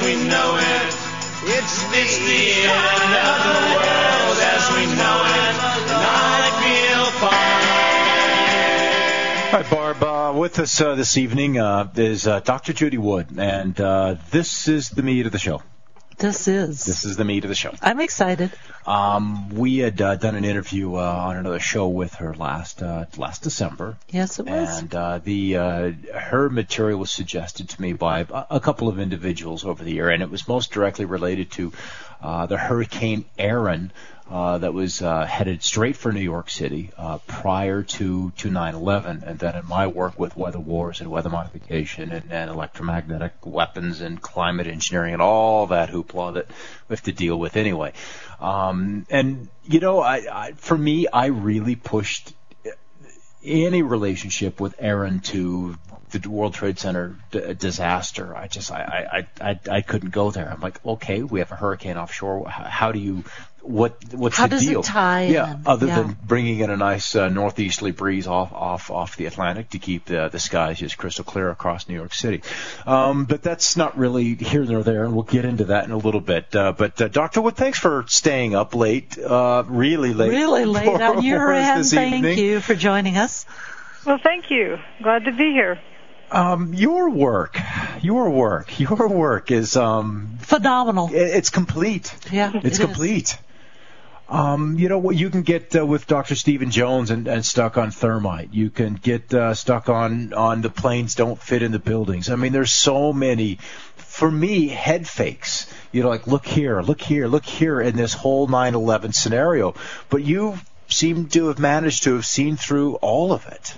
we know it. It's the end of the world as we know it. And I feel fine. All right, Barb, with us this evening is Dr. Judy Wood, and this is the meat of the show. This is the meat of the show. I'm excited. We had done an interview on another show with her last December. Yes, it was. And her material was suggested to me by a couple of individuals over the year, and it was most directly related to the Hurricane Erin that was headed straight for New York City prior to 9/11, and then in my work with weather wars and weather modification and electromagnetic weapons and climate engineering and all that hoopla that we have to deal with anyway. And you know, for me, I really pushed any relationship with Erin to the World Trade Center disaster. I couldn't go there. I'm like, okay, we have a hurricane offshore. How do you? What's How the does deal? It tie yeah, in? Other than bringing in a nice northeasterly breeze off the Atlantic to keep the skies just crystal clear across New York City. But that's not really here nor there, and we'll get into that in a little bit. But Dr. Wood, thanks for staying up late, really late. Really late on your end. Thank you for joining us. Well, thank you. Glad to be here. Your work is phenomenal. It's complete. Yeah, it's complete. You know what you can get with Dr. Stephen Jones and stuck on thermite. You can get stuck on the planes don't fit in the buildings. I mean, there's so many, for me, head fakes. You know, like look here in this whole 9/11 scenario. But you seem to have managed to have seen through all of it.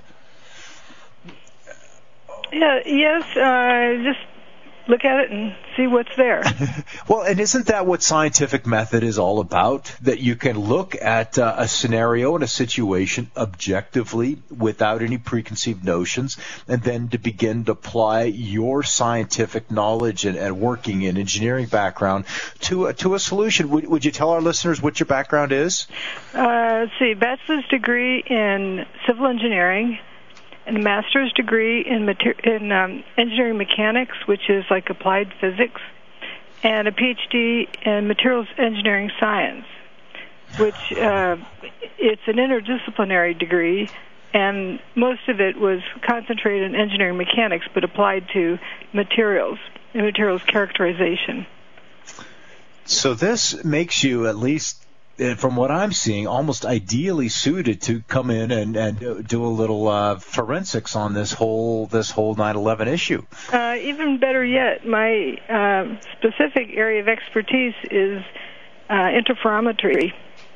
Yeah. Yes. Just look at it and see what's there. Well, and isn't that what scientific method is all about? That you can look at a scenario and a situation objectively without any preconceived notions, and then to begin to apply your scientific knowledge and working in engineering background to a solution. Would you tell our listeners what your background is? Let's see, bachelor's degree in civil engineering, and a master's degree in engineering mechanics, which is like applied physics, and a PhD in materials engineering science, which it's an interdisciplinary degree, and most of it was concentrated in engineering mechanics but applied to materials and materials characterization. So this makes you, at least from what I'm seeing, almost ideally suited to come in and do a little forensics on this whole 9/11 issue. Even better yet, my specific area of expertise is interferometry.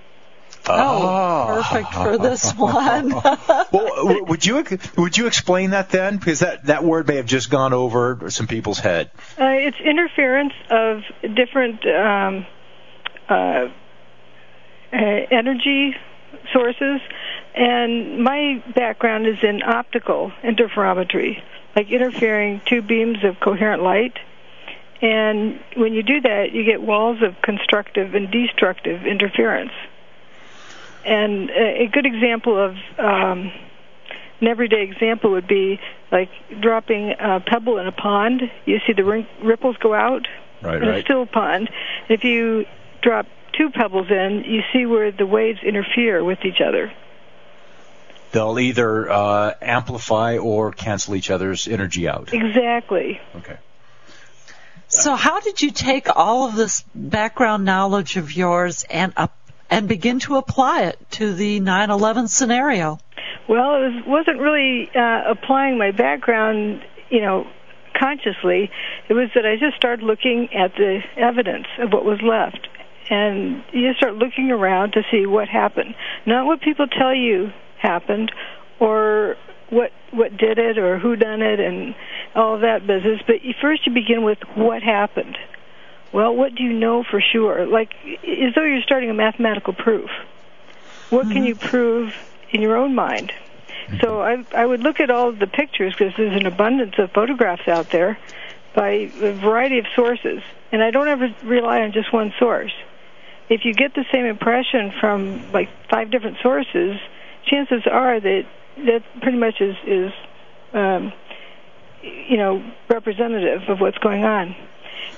Oh, perfect for this one. Well, would you explain that then? Because that word may have just gone over some people's head. It's interference of different energy sources, and my background is in optical interferometry, like interfering two beams of coherent light. And when you do that, you get walls of constructive and destructive interference. And a good example of an everyday example would be like dropping a pebble in a pond. You see the ripples go out in a still pond. If you drop two pebbles in, you see where the waves interfere with each other. They'll either amplify or cancel each other's energy out. Exactly. Okay. So how did you take all of this background knowledge of yours and begin to apply it to the 9/11 scenario? Well, it wasn't really applying my background, consciously. It was that I just started looking at the evidence of what was left. And you start looking around to see what happened. Not what people tell you happened or what did it or who done it and all of that business, but first you begin with what happened. Well, what do you know for sure? Like, as though you're starting a mathematical proof. What can you prove in your own mind? So I would look at all of the pictures, because there's an abundance of photographs out there by a variety of sources, and I don't ever rely on just one source. If you get the same impression from like 5 different sources, chances are that pretty much is representative of what's going on.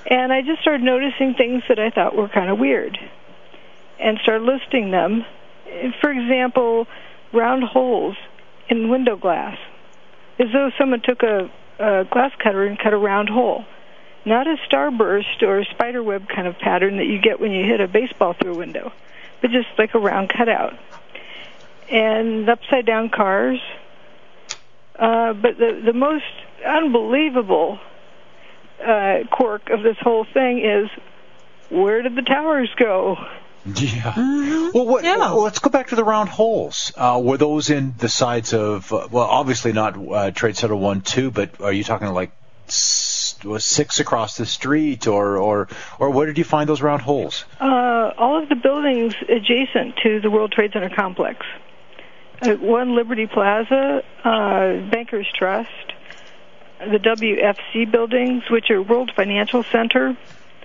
And I just started noticing things that I thought were kind of weird and started listing them. For example, round holes in window glass, as though someone took a glass cutter and cut a round hole. Not a starburst or a spider web kind of pattern that you get when you hit a baseball through a window, but just like a round cutout. And upside down cars. But the most unbelievable quirk of this whole thing is, where did the towers go? Yeah. Well, let's go back to the round holes. Were those in the sides of, well, obviously not Trade Center 1, 2, but are you talking like 6 across the street, or where did you find those round holes? All of the buildings adjacent to the World Trade Center complex. One Liberty Plaza, Bankers Trust, the WFC buildings, which are World Financial Center,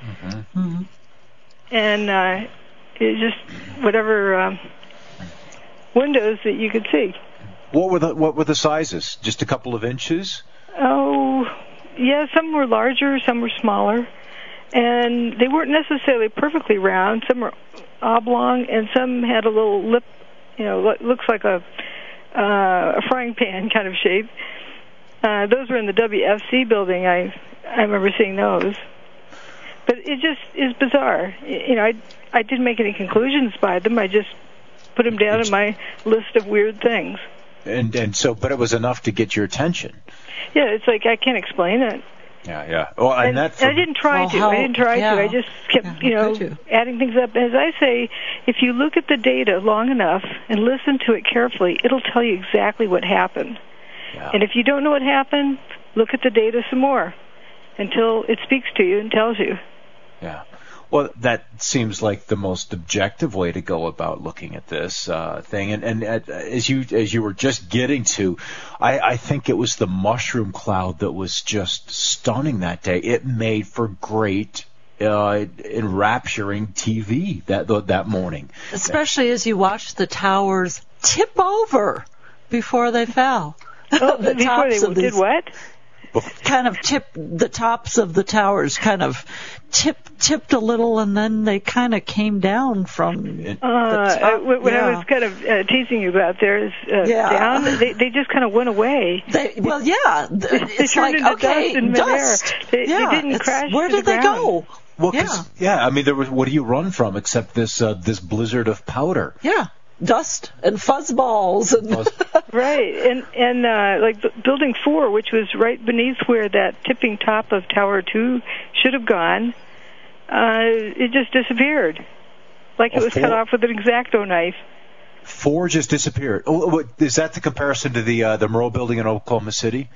and it's just whatever windows that you could see. What were the sizes? Just a couple of inches? Oh, yeah. Some were larger, some were smaller, and they weren't necessarily perfectly round. Some were oblong, and some had a little lip. Looks like a frying pan kind of shape. Those were in the WFC building. I remember seeing those. But it just is bizarre. I didn't make any conclusions by them. I just put them down in my list of weird things. But it was enough to get your attention. Yeah, it's like I can't explain it. Yeah. Well, I didn't try to. I just kept, adding things up. As I say, if you look at the data long enough and listen to it carefully, it'll tell you exactly what happened. Yeah. And if you don't know what happened, look at the data some more until it speaks to you and tells you. Yeah. Well, that seems like the most objective way to go about looking at this thing. And as you were just getting to, I think it was the mushroom cloud that was just stunning that day. It made for great, enrapturing TV that morning. Especially as you watched the towers tip over before they fell. Oh, before they did what? Kind of the tops of the towers kind of tipped a little, and then they kind of came down from the top. What I was kind of teasing you about there is down. They just kind of went away. It's turned into dust in midair. They didn't crash. Where did they go? Well, I mean, there was. What do you run from except this blizzard of powder? Yeah. Dust and fuzzballs and right, and like Building 4, which was right beneath where that tipping top of Tower 2 should have gone, it just disappeared, like it was cut off with an X-Acto knife. 4 just disappeared. Oh, is that the comparison to the Murrow Building in Oklahoma City?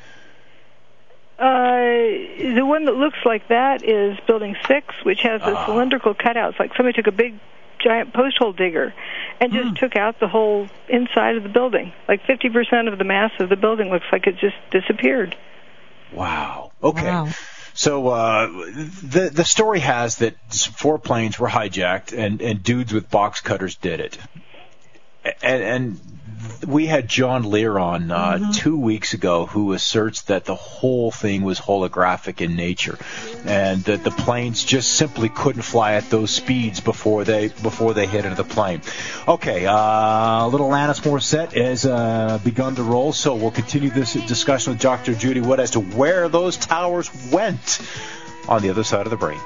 The one that looks like that is Building 6, which has the cylindrical cutouts, like somebody took a big giant post hole digger and just took out the whole inside of the building. Like 50% of the mass of the building looks like it just disappeared. Wow. Okay. Wow. So the story has that 4 planes were hijacked and dudes with box cutters did it. And we had John Lear on 2 weeks ago, who asserts that the whole thing was holographic in nature, and that the planes just simply couldn't fly at those speeds before they hit into the plane. Okay, little Alanis Morissette has begun to roll, so we'll continue this discussion with Dr. Judy Wood as to where those towers went on the other side of the break.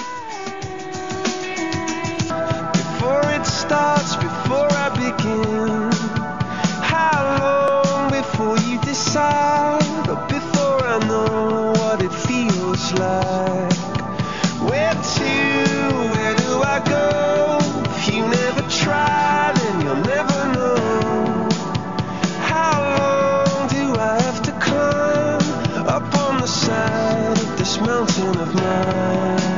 Before it starts, before I begin, how long before you decide, or before I know what it feels like? Where do I go? If you never try, then you'll never know. How long do I have to climb up on the side of this mountain of mine?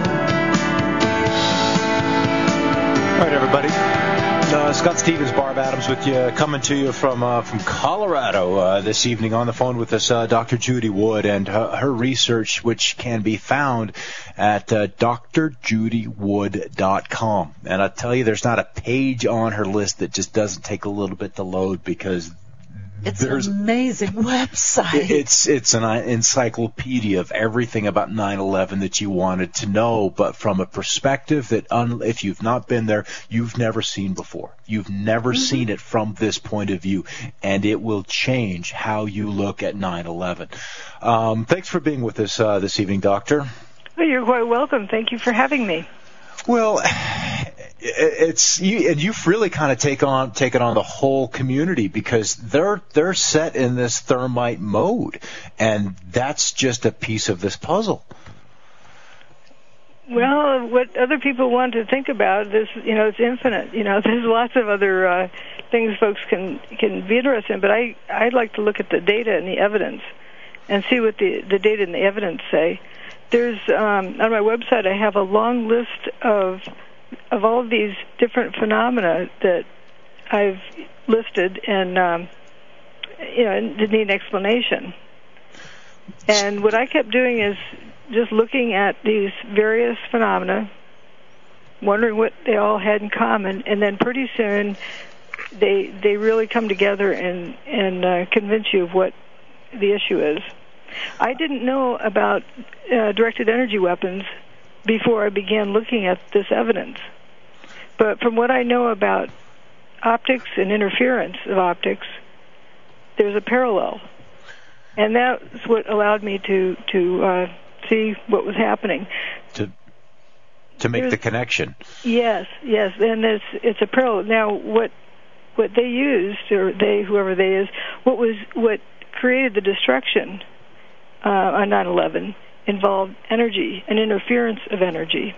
All right, everybody. Scott Stevens, Barb Adams with you, coming to you from Colorado this evening. On the phone with us, Dr. Judy Wood, and her research, which can be found at drjudywood.com. And I tell you, there's not a page on her list that just doesn't take a little bit to load, because It's an amazing website. It's an encyclopedia of everything about 9/11 that you wanted to know, but from a perspective that if you've not been there, you've never seen before. You've never seen it from this point of view, and it will change how you look at 9/11. Thanks for being with us this evening, Doctor. Well, you're quite welcome. Thank you for having me. Well, it's you, and you've really kind of taken on the whole community, because they're set in this thermite mode, and that's just a piece of this puzzle. Well, what other people want to think about is, it's infinite. There's lots of other things folks can be interested in, but I'd like to look at the data and the evidence and see what the data and the evidence say. There's on my website, I have a long list of all of these different phenomena that I've listed and need an explanation. And what I kept doing is just looking at these various phenomena, wondering what they all had in common, and then pretty soon they really come together and convince you of what the issue is. I didn't know about directed energy weapons before I began looking at this evidence. But from what I know about optics and interference of optics, there's a parallel. And that's what allowed me to see what was happening. To make the connection. Yes, and it's a parallel. Now, what they used, or whoever they is, what created the destruction on 9/11 involved energy, an interference of energy.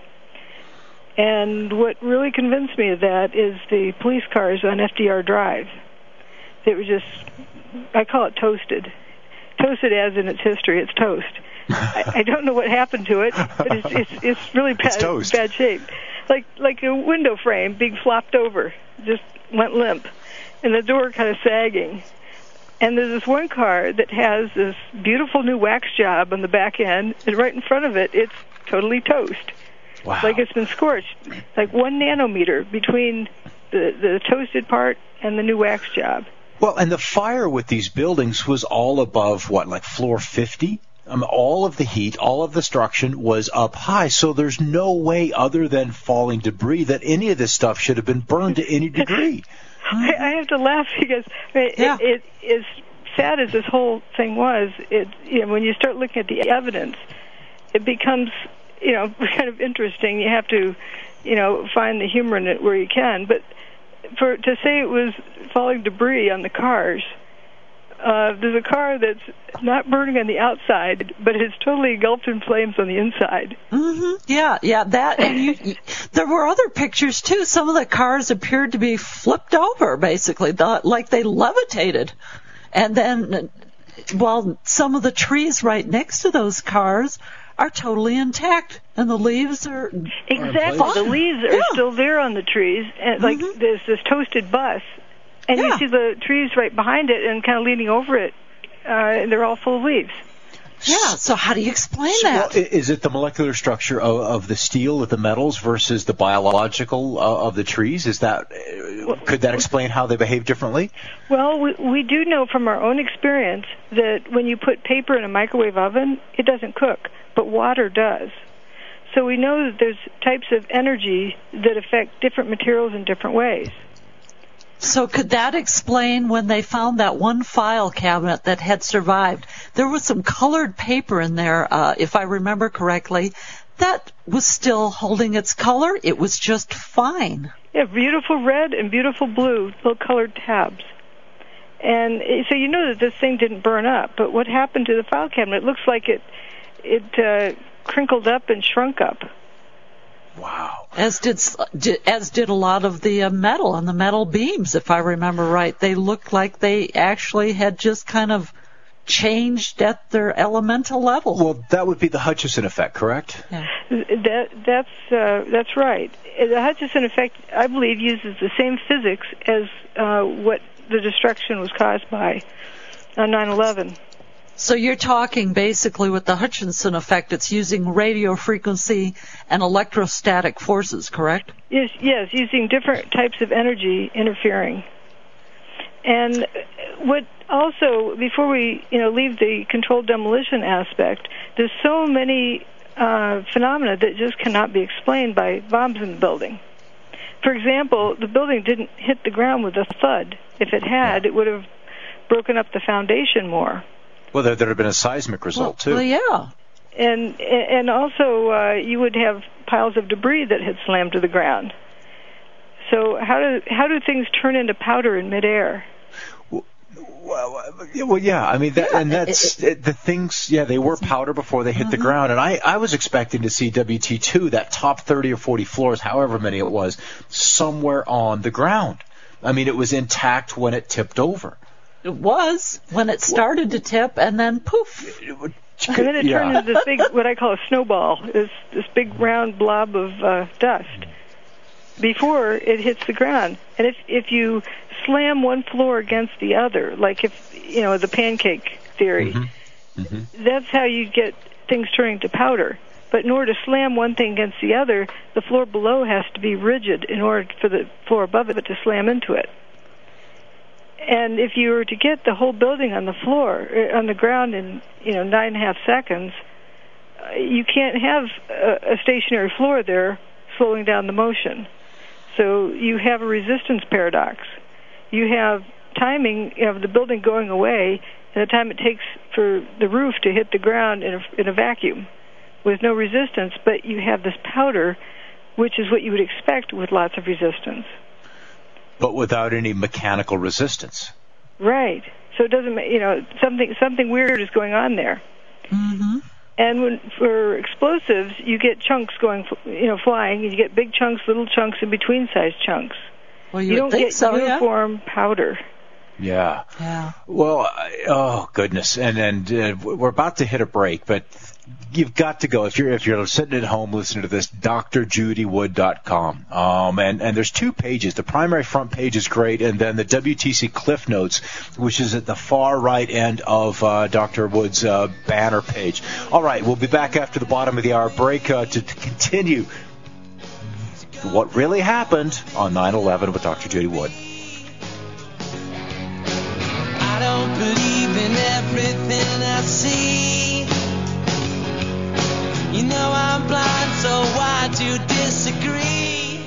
And what really convinced me of that is the police cars on FDR Drive. They were just, I call it toasted. Toasted as in its history, it's toast. I don't know what happened to it, but it's really bad shape. Like a window frame being flopped over, just went limp, and the door kind of sagging. And there's this one car that has this beautiful new wax job on the back end, and right in front of it, it's totally toast. Wow. Like it's been scorched, like 1 nanometer between the toasted part and the new wax job. Well, and the fire with these buildings was all above, like floor 50? All of the heat, all of the destruction was up high, so there's no way other than falling debris that any of this stuff should have been burned to any degree. I have to laugh because it as sad as this whole thing was, when you start looking at the evidence, it becomes kind of interesting. You have to find the humor in it where you can. But to say it was falling debris on the cars, there's a car that's not burning on the outside, but it's totally engulfed in flames on the inside. Mm-hmm. Yeah, that. And there were other pictures, too. Some of the cars appeared to be flipped over, basically, like they levitated. And then, some of the trees right next to those cars are totally intact, and the leaves are... Exactly. The leaves are still there on the trees, and there's this toasted bus. And you see the trees right behind it and kind of leaning over it, and they're all full of leaves. Yeah, so how do you explain that? Well, is it the molecular structure of the steel, of the metals, versus the biological of the trees? Could that explain how they behave differently? Well, we do know from our own experience that when you put paper in a microwave oven, it doesn't cook, but water does. So we know that there's types of energy that affect different materials in different ways. So could that explain when they found that one file cabinet that had survived? There was some colored paper in there, if I remember correctly, that was still holding its color. It was just fine. Yeah, beautiful red and beautiful blue, little colored tabs. And so you know that this thing didn't burn up. But what happened to the file cabinet? It looks like it crinkled up and shrunk up. Wow. As did a lot of the metal and the metal beams, if I remember right. They looked like they actually had just kind of changed at their elemental level. Well, that would be the Hutchison effect, correct? Yeah. That's right. The Hutchison effect, I believe, uses the same physics as what the destruction was caused by on 9/11. So you're talking basically with the Hutchinson effect, it's using radio frequency and electrostatic forces, correct? Yes, using different types of energy interfering. And what also, before we leave the controlled demolition aspect, there's so many phenomena that just cannot be explained by bombs in the building. For example, the building didn't hit the ground with a thud. If it had, it would have broken up the foundation more. Well, there'd have been a seismic result too. Well, yeah. And also you would have piles of debris that had slammed to the ground. So how do things turn into powder in midair? Well, yeah. I mean, the things. Yeah, they were powder before they hit the ground, and I was expecting to see WT2, that top 30 or 40 floors, however many it was, somewhere on the ground. I mean, it was intact when it tipped over. It was when it started to tip, and then poof. And then it turned into this big, what I call a snowball, this big round blob of dust before it hits the ground. And if you slam one floor against the other, like if, the pancake theory, that's how you get things turning to powder. But in order to slam one thing against the other, the floor below has to be rigid in order for the floor above it to slam into it. And if you were to get the whole building on the floor, on the ground in 9.5 seconds, you can't have a stationary floor there slowing down the motion. So you have a resistance paradox. You have timing of the building going away and the time it takes for the roof to hit the ground in a vacuum with no resistance, but you have this powder, which is what you would expect with lots of resistance. But without any mechanical resistance. Right. So it doesn't, something weird is going on there. Mm-hmm. And for explosives, you get chunks going, flying. You get big chunks, little chunks, and between-sized chunks. Well, you don't get uniform powder. Yeah. Yeah. Well, oh goodness, and we're about to hit a break, but you've got to go if you're sitting at home listening to this. drjudywood.com. And there's 2 pages. The primary front page is great, and then the WTC Cliff Notes, which is at the far right end of Dr. Wood's banner page. All right, we'll be back after the bottom of the hour break to continue what really happened on 9/11 with Dr. Judy Wood. I don't believe in everything I see. You know I'm blind, so why do you disagree?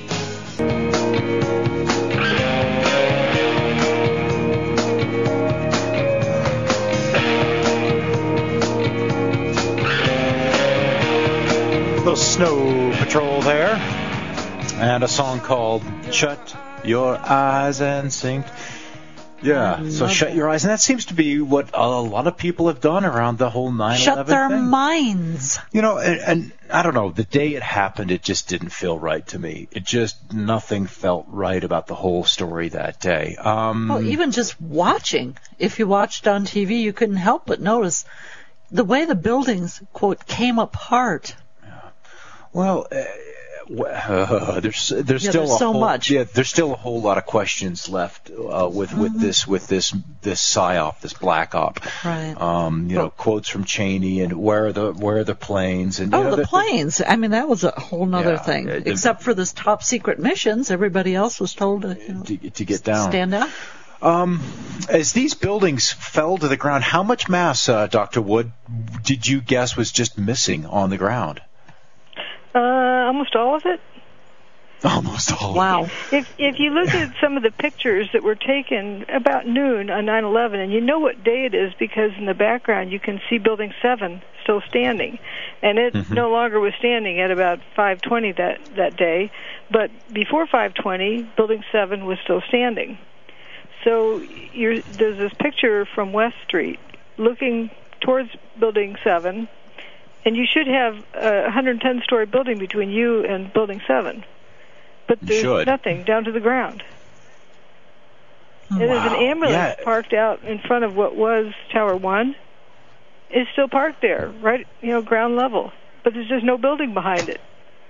Little Snow Patrol there. And a song called Shut Your Eyes and Sing. Yeah, so shut your eyes. And that seems to be what a lot of people have done around the whole 9/11 Shut their thing. minds. And I don't know, the day it happened, it just didn't feel right to me. Nothing felt right about the whole story that day. Well, even just watching, if you watched on TV, you couldn't help but notice the way the buildings, quote, came apart. Well, there's still so much. Yeah, there's still a whole lot of questions left with this psyop, this black op. Right. Quotes from Cheney and where are the planes and the planes. I mean, that was a whole nother thing. Except for this top secret missions, everybody else was told to get down, stand down. As these buildings fell to the ground, how much mass, Dr. Wood, did you guess was just missing on the ground? Almost all of it. Almost all. Wow. If you look at some of the pictures that were taken about noon on 9/11, and you know what day it is because in the background you can see Building 7 still standing, and it no longer was standing at about 5:20 that day, but before 5:20, Building 7 was still standing. So there's this picture from West Street looking towards Building 7. And you should have a 110-story building between you and Building 7. But there's nothing down to the ground. And there's an ambulance parked out in front of what was Tower 1. It's still parked there, right, ground level. But there's just no building behind it.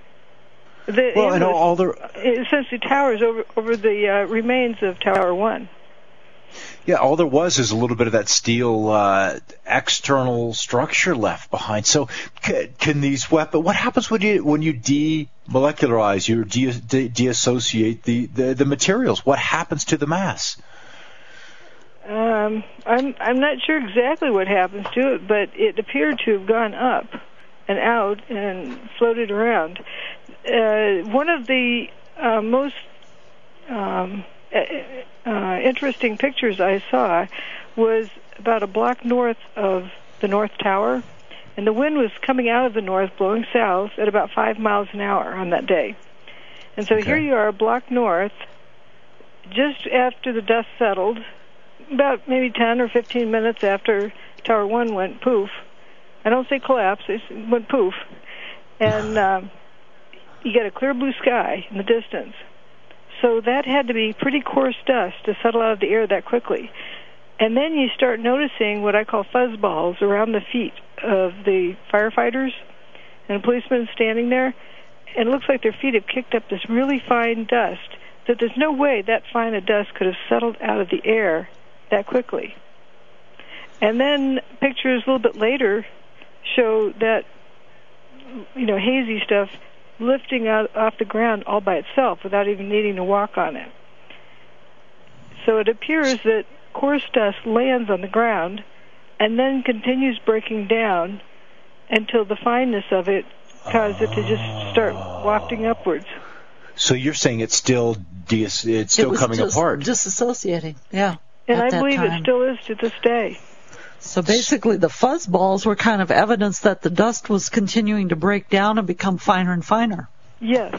It essentially towers over the remains of Tower 1. Yeah, all there was is a little bit of that steel external structure left behind. So can these weapons, what happens when you demolecularize, you deassociate the materials? What happens to the mass? I'm not sure exactly what happens to it, but it appeared to have gone up and out and floated around. One of the most interesting pictures I saw was about a block north of the North Tower, and the wind was coming out of the north, blowing south at about 5 miles an hour on that day. And so here you are, a block north, just after the dust settled, about maybe 10 or 15 minutes after Tower 1 went poof. I don't say collapse, it went poof. And you get a clear blue sky in the distance. So that had to be pretty coarse dust to settle out of the air that quickly. And then you start noticing what I call fuzz balls around the feet of the firefighters and a policeman standing there. And it looks like their feet have kicked up this really fine dust, that there's no way that fine of dust could have settled out of the air that quickly. And then pictures a little bit later show that, hazy stuff lifting out off the ground all by itself without even needing to walk on it. So it appears that coarse dust lands on the ground and then continues breaking down until the fineness of it caused it to just start wafting upwards. So you're saying it's still coming apart? Disassociating, yeah. And I believe it still is to this day. So basically the fuzz balls were kind of evidence that the dust was continuing to break down and become finer and finer. Yes.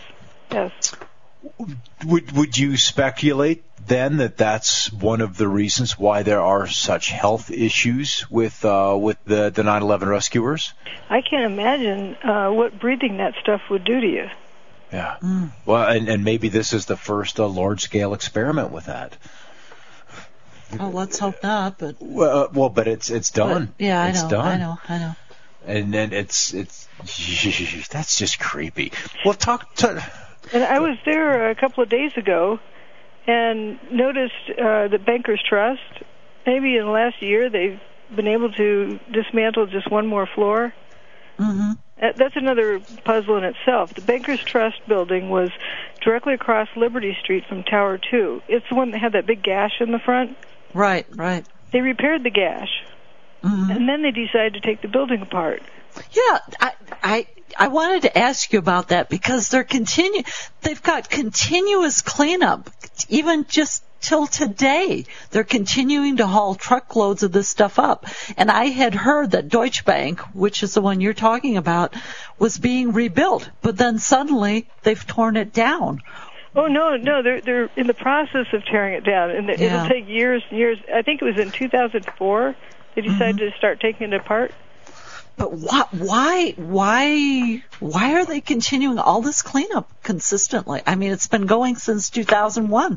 Would you speculate then that that's one of the reasons why there are such health issues with the 9/11 rescuers? I can't imagine what breathing that stuff would do to you. Yeah. Well, and maybe this is the first large-scale experiment with that. Oh, let's hope not. But but it's done. But, yeah, it's I know. done. I know. And then it's that's just creepy. Well, And I was there a couple of days ago and noticed the Bankers Trust, maybe in the last year, they've been able to dismantle just one more floor. Mm-hmm. That's another puzzle in itself. The Bankers Trust building was directly across Liberty Street from Tower 2. It's the one that had that big gash in the front. Right. They repaired the gash, and then they decided to take the building apart. Yeah, I wanted to ask you about that because they've got continuous cleanup, even just till today. They're continuing to haul truckloads of this stuff up. And I had heard that Deutsche Bank, which is the one you're talking about, was being rebuilt, but then suddenly they've torn it down. Oh, no, they're in the process of tearing it down, and it'll take years and years. I think it was in 2004 they decided to start taking it apart. But why are they continuing all this cleanup consistently? I mean, it's been going since 2001.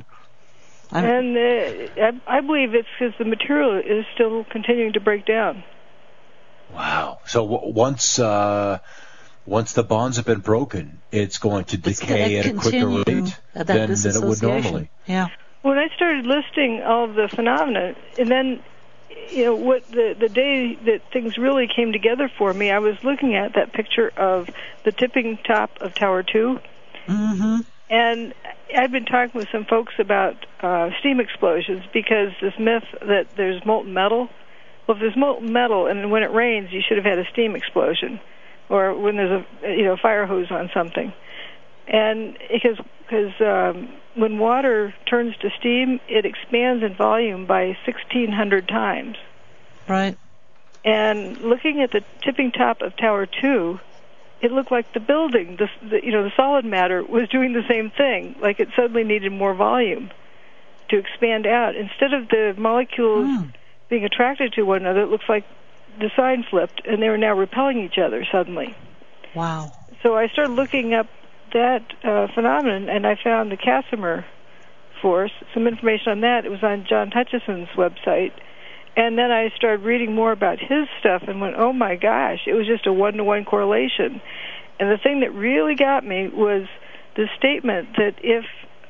And I believe it's because the material is still continuing to break down. Wow. So once the bonds have been broken, it's going to decay at a quicker rate than it would normally. Yeah. When I started listing all of the phenomena, and then, what the day that things really came together for me, I was looking at that picture of the tipping top of Tower 2. Mm-hmm. And I've been talking with some folks about steam explosions because this myth that there's molten metal. Well, if there's molten metal and when it rains, you should have had a steam explosion, or when there's a fire hose on something. And because when water turns to steam, it expands in volume by 1,600 times. Right. And looking at the tipping top of Tower 2, it looked like the building, the solid matter, was doing the same thing. Like it suddenly needed more volume to expand out. Instead of the molecules being attracted to one another, it looks like the sign flipped, and they were now repelling each other suddenly. Wow. So I started looking up that phenomenon, and I found the Casimir force, some information on that. It was on John Hutchison's website. And then I started reading more about his stuff and went, oh my gosh, it was just a 1-to-1 correlation. And the thing that really got me was the statement that if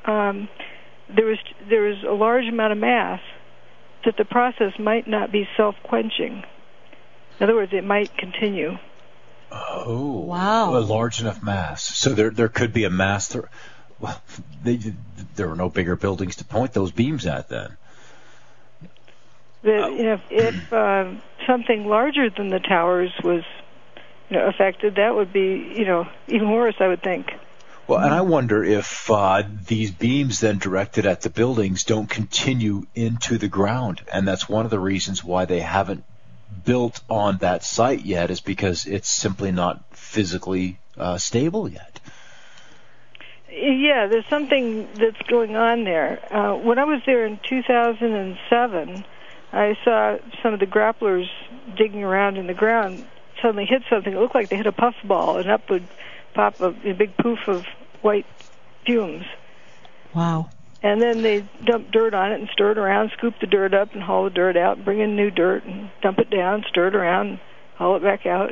there was a large amount of mass, that the process might not be self-quenching. In other words, it might continue. Oh, wow! A large enough mass. So there could be a mass. There were no bigger buildings to point those beams at then. That if something larger than the towers was affected, that would be even worse, I would think. Well, and I wonder if these beams then directed at the buildings don't continue into the ground, and that's one of the reasons why they haven't built on that site yet, is because it's simply not physically stable yet. Yeah, there's something that's going on there. When I was there in 2007, I saw some of the grapplers digging around in the ground suddenly hit something. It looked like they hit a puffball, and up would pop a big poof of white fumes. Wow. And then they dumped dirt on it and stir it around, scoop the dirt up and haul the dirt out, and bring in new dirt and dump it down, stir it around, haul it back out.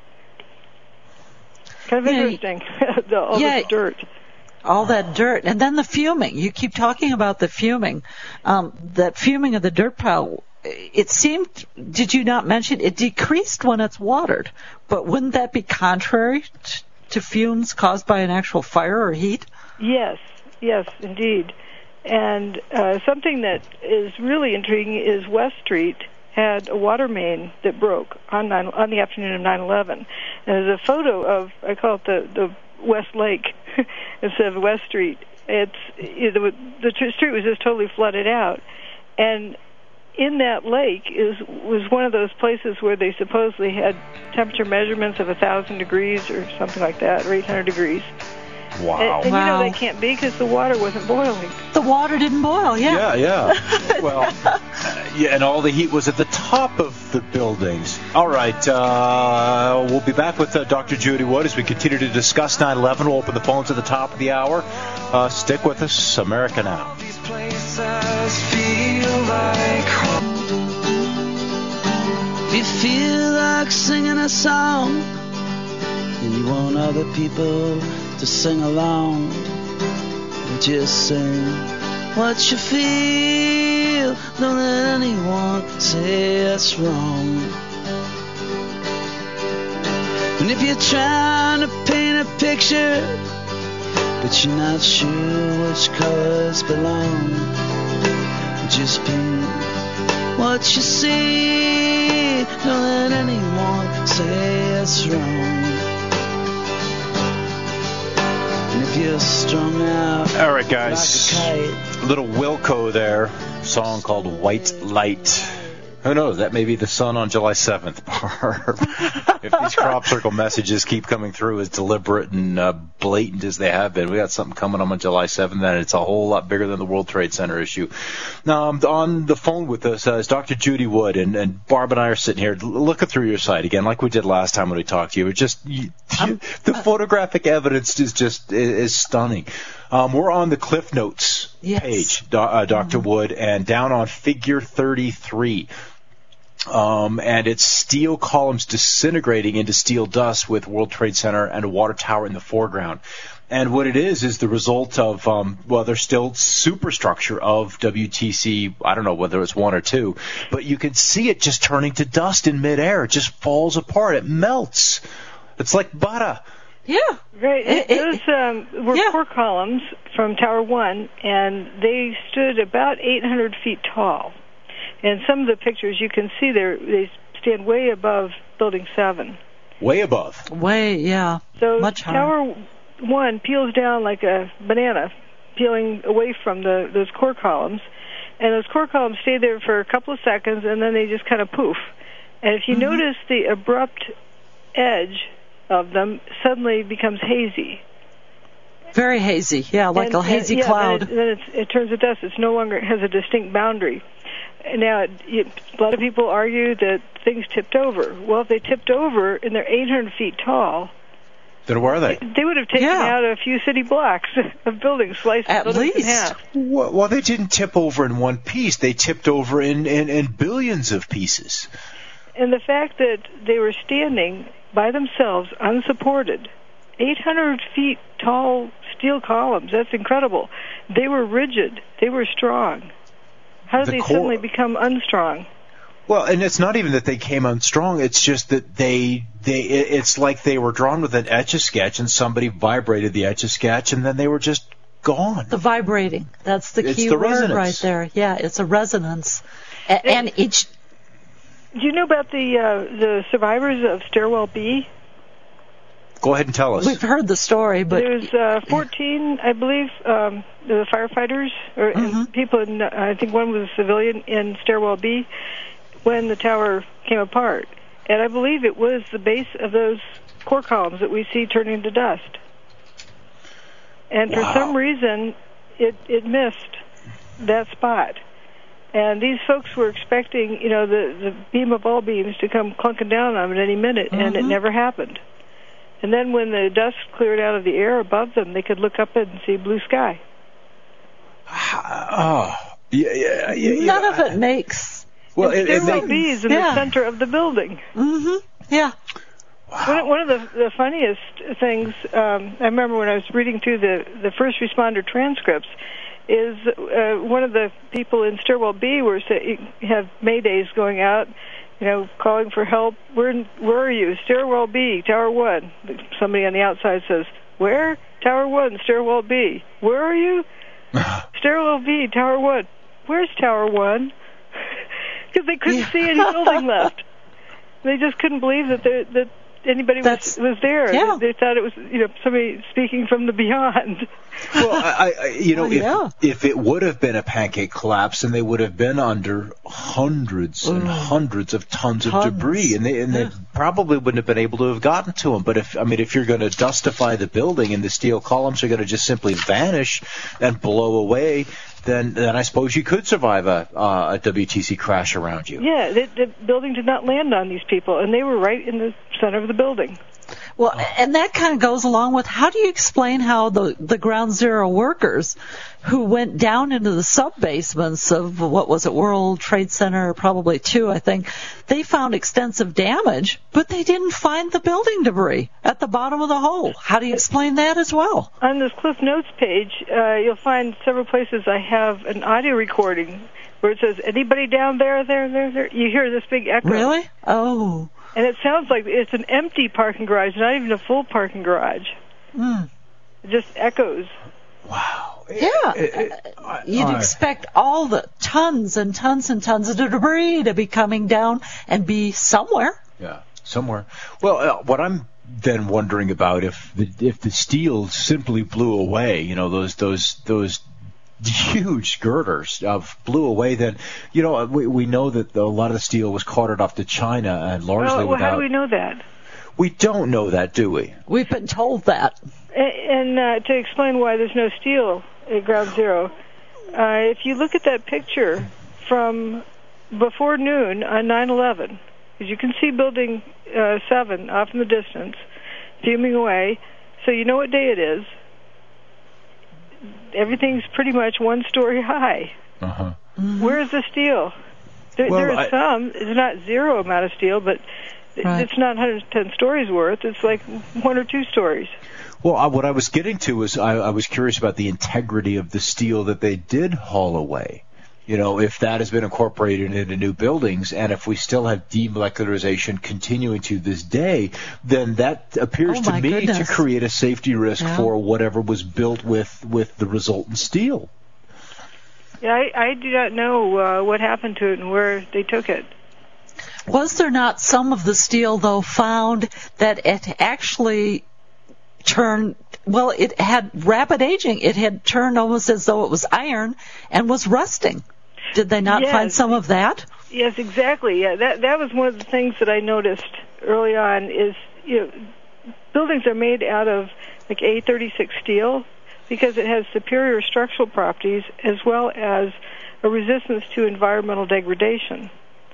Kind of interesting, all this dirt. All that dirt. And then the fuming. You keep talking about the fuming. That fuming of the dirt pile, it seemed, did you not mention, it decreased when it's watered. But wouldn't that be contrary to fumes caused by an actual fire or heat? Yes, indeed. And something that is really intriguing is West Street had a water main that broke on the afternoon of 9/11. And there's a photo of, I call it the West Lake instead of West Street. The street was just totally flooded out. And in that lake was one of those places where they supposedly had temperature measurements of 1,000 degrees or something like that, or 800 degrees. Wow. And that can't be because the water wasn't boiling. The water didn't boil, yeah. Yeah. Well, and all the heat was at the top of the buildings. All right, we'll be back with Dr. Judy Wood as we continue to discuss 9/11. We'll open the phones at the top of the hour. Stick with us, America Now. These places feel like home. If you feel like singing a song and you want other people to sing along, just sing what you feel. Don't let anyone say it's wrong. And if you're trying to paint a picture but you're not sure which colors belong, just paint what you see. Don't let anyone say it's wrong. And if you're strung out, all right, guys, like a little Wilco there, song called White Light. Who knows? That may be the sun on July 7th, Barb. If these crop circle messages keep coming through as deliberate and blatant as they have been, we got something coming on July 7th, and it's a whole lot bigger than the World Trade Center issue. Now, on the phone with us is Dr. Judy Wood, and Barb and I are sitting here looking through your site again, like we did last time when we talked to you. The photographic evidence is stunning. We're on the Cliff Notes page, Dr. Wood, and down on Figure 33. And it's steel columns disintegrating into steel dust with World Trade Center and a water tower in the foreground. And what it is the result of, there's still superstructure of WTC, I don't know whether it's 1 or 2, but you can see it just turning to dust in midair. It just falls apart. It melts. It's like butter. Yeah. Right. Those were core columns from Tower 1, and they stood about 800 feet tall. And some of the pictures you can see they stand way above Building 7. Way above. Way, yeah. So much higher. Tower 1 peels down like a banana, peeling away from those core columns. And those core columns stay there for a couple of seconds, and then they just kind of poof. And if you notice, the abrupt edge of them suddenly becomes hazy. Very hazy, yeah, like a hazy cloud. Then it turns to dust. It no longer has a distinct boundary. Now, a lot of people argue that things tipped over. Well, if they tipped over and they're 800 feet tall, then where are they? They would have taken out a few city blocks of buildings, sliced at buildings least in half. Well, they didn't tip over in one piece. They tipped over in billions of pieces. And the fact that they were standing by themselves, unsupported, 800 feet tall steel columns, that's incredible. They were rigid. They were strong. How did they suddenly become unstrong? Well, and it's not even that they came unstrong. It's just that it's like they were drawn with an Etch-a-Sketch, and somebody vibrated the Etch-a-Sketch, and then they were just gone. The vibrating. That's the key word right there. Yeah, it's a resonance. And each... Do you know about the survivors of Stairwell B? Go ahead and tell us. We've heard the story, but... There's 14, I believe, the firefighters, and people, I think one was a civilian in Stairwell B, when the tower came apart. And I believe it was the base of those core columns that we see turning to dust. And for some reason, it missed that spot. And these folks were expecting, the beam of all beams to come clunking down on them at any minute, and it never happened. And then when the dust cleared out of the air above them, they could look up and see blue sky. Oh, yeah. None of it makes... Well, Stairwell B is in the center of the building. Yeah. Wow. One of the funniest things, I remember when I was reading through the first responder transcripts, is one of the people in Stairwell B have maydays going out, calling for help. Where are you? Stairwell B, Tower 1. Somebody on the outside says, where? Tower 1, Stairwell B. Where are you? Stairwell B, Tower 1. Where's Tower 1? Because they couldn't see any building left. They just couldn't believe that anybody was there. Yeah. They thought it was somebody speaking from the beyond. Well, if it would have been a pancake collapse, then they would have been under hundreds and hundreds of tons of debris, and they probably wouldn't have been able to have gotten to them. But if you're going to dustify the building and the steel columns are going to just simply vanish and blow away, then I suppose you could survive a WTC crash around you. Yeah, the building did not land on these people, and they were right in the center of the building. Well, and that kind of goes along with, how do you explain how the Ground Zero workers who went down into the sub-basements of, World Trade Center, probably 2, I think, they found extensive damage, but they didn't find the building debris at the bottom of the hole. How do you explain that as well? On this Cliff Notes page, you'll find several places I have an audio recording where it says, anybody down there? You hear this big echo. Really? Oh. And it sounds like it's an empty parking garage, not even a full parking garage. It just echoes. Wow. Yeah. You'd expect all the tons and tons and tons of debris to be coming down and be somewhere. Yeah, somewhere. Well, what I'm then wondering about, if the steel simply blew away, those huge girders blew away, then we know that a lot of the steel was carted off to China and largely without... How do we know that? We don't know that, do we? We've been told that. And to explain why there's no steel at Ground Zero, if you look at that picture from before noon on 9/11, because you can see Building 7 off in the distance, fuming away, so you know what day it is. Everything's pretty much one story high. Where's the steel? There's some. It's not zero amount of steel, but it's not 110 stories worth. It's like 1 or 2 stories. Well, what I was getting to was I was curious about the integrity of the steel that they did haul away. If that has been incorporated into new buildings, and if we still have demolecularization continuing to this day, then that appears to me to create a safety risk for whatever was built with the resultant steel. Yeah, I do not know what happened to it and where they took it. Was there not some of the steel, though, found that it actually turned, it had rapid aging. It had turned almost as though it was iron and was rusting. Did they not find some of that? Yes, exactly. Yeah, that was one of the things that I noticed early on is, buildings are made out of like A36 steel because it has superior structural properties as well as a resistance to environmental degradation.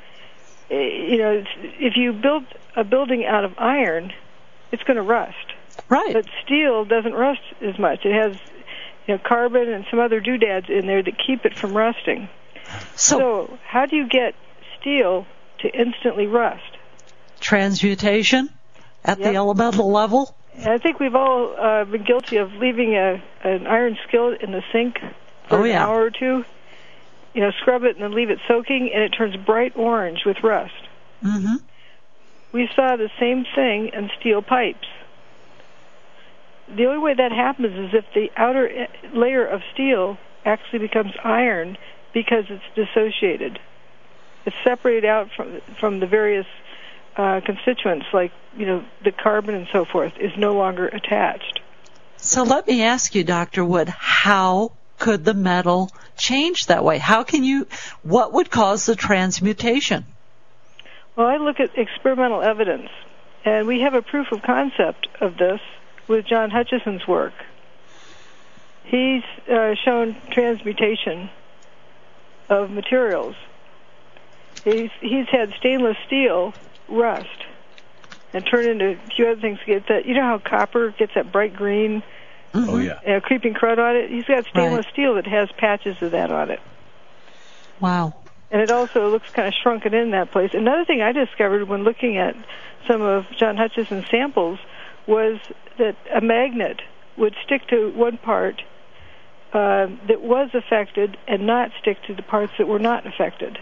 If you build a building out of iron, it's going to rust. Right. But steel doesn't rust as much. It has carbon and some other doodads in there that keep it from rusting. So how do you get steel to instantly rust? Transmutation at the elemental level? I think we've all been guilty of leaving an iron skillet in the sink for an hour or two. Scrub it and then leave it soaking, and it turns bright orange with rust. We saw the same thing in steel pipes. The only way that happens is if the outer layer of steel actually becomes iron because it's dissociated. It's separated out from the various constituents, like, the carbon and so forth, is no longer attached. So let me ask you, Dr. Wood, how could the metal change that way? What would cause the transmutation? Well, I look at experimental evidence, and we have a proof of concept of this with John Hutchison's work. He's shown transmutation of materials. He's had stainless steel rust and turn into a few other things to get that. You know how copper gets that bright green, Oh yeah, creeping crud on it? He's got stainless steel that has patches of that on it. Wow. And it also looks kind of shrunken in that place. Another thing I discovered when looking at some of John Hutchison's samples was that a magnet would stick to one part that was affected and not stick to the parts that were not affected.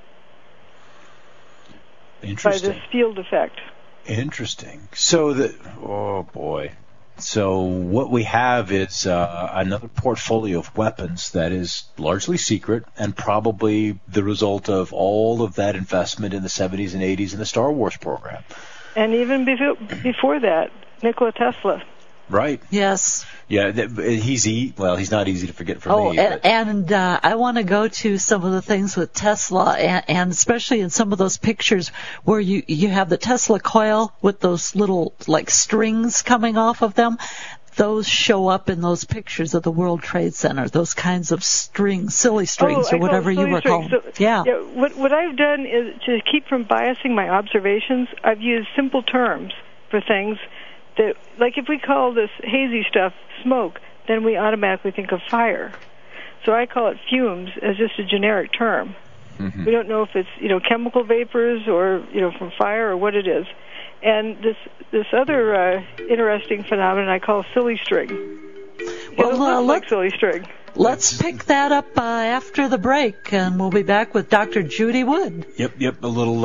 Interesting. By this field effect. Interesting. So oh boy. So what we have is another portfolio of weapons that is largely secret and probably the result of all of that investment in the 70s and 80s in the Star Wars program. And even before that, Nikola Tesla. Right. Yes. Yeah, he's not easy to forget for me. And I want to go to some of the things with Tesla, and especially in some of those pictures where you have the Tesla coil with those little like strings coming off of them. Those show up in those pictures of the World Trade Center. Those kinds of strings, silly strings, or whatever you were calling. Yeah. What I've done is to keep from biasing my observations. I've used simple terms for things. That, like if we call this hazy stuff smoke, then we automatically think of fire. So I call it fumes as just a generic term. Mm-hmm. We don't know if it's chemical vapors or from fire or what it is. And this other interesting phenomenon I call silly string. Well, like silly string. Let's pick that up after the break, and we'll be back with Dr. Judy Wood. Yep. A little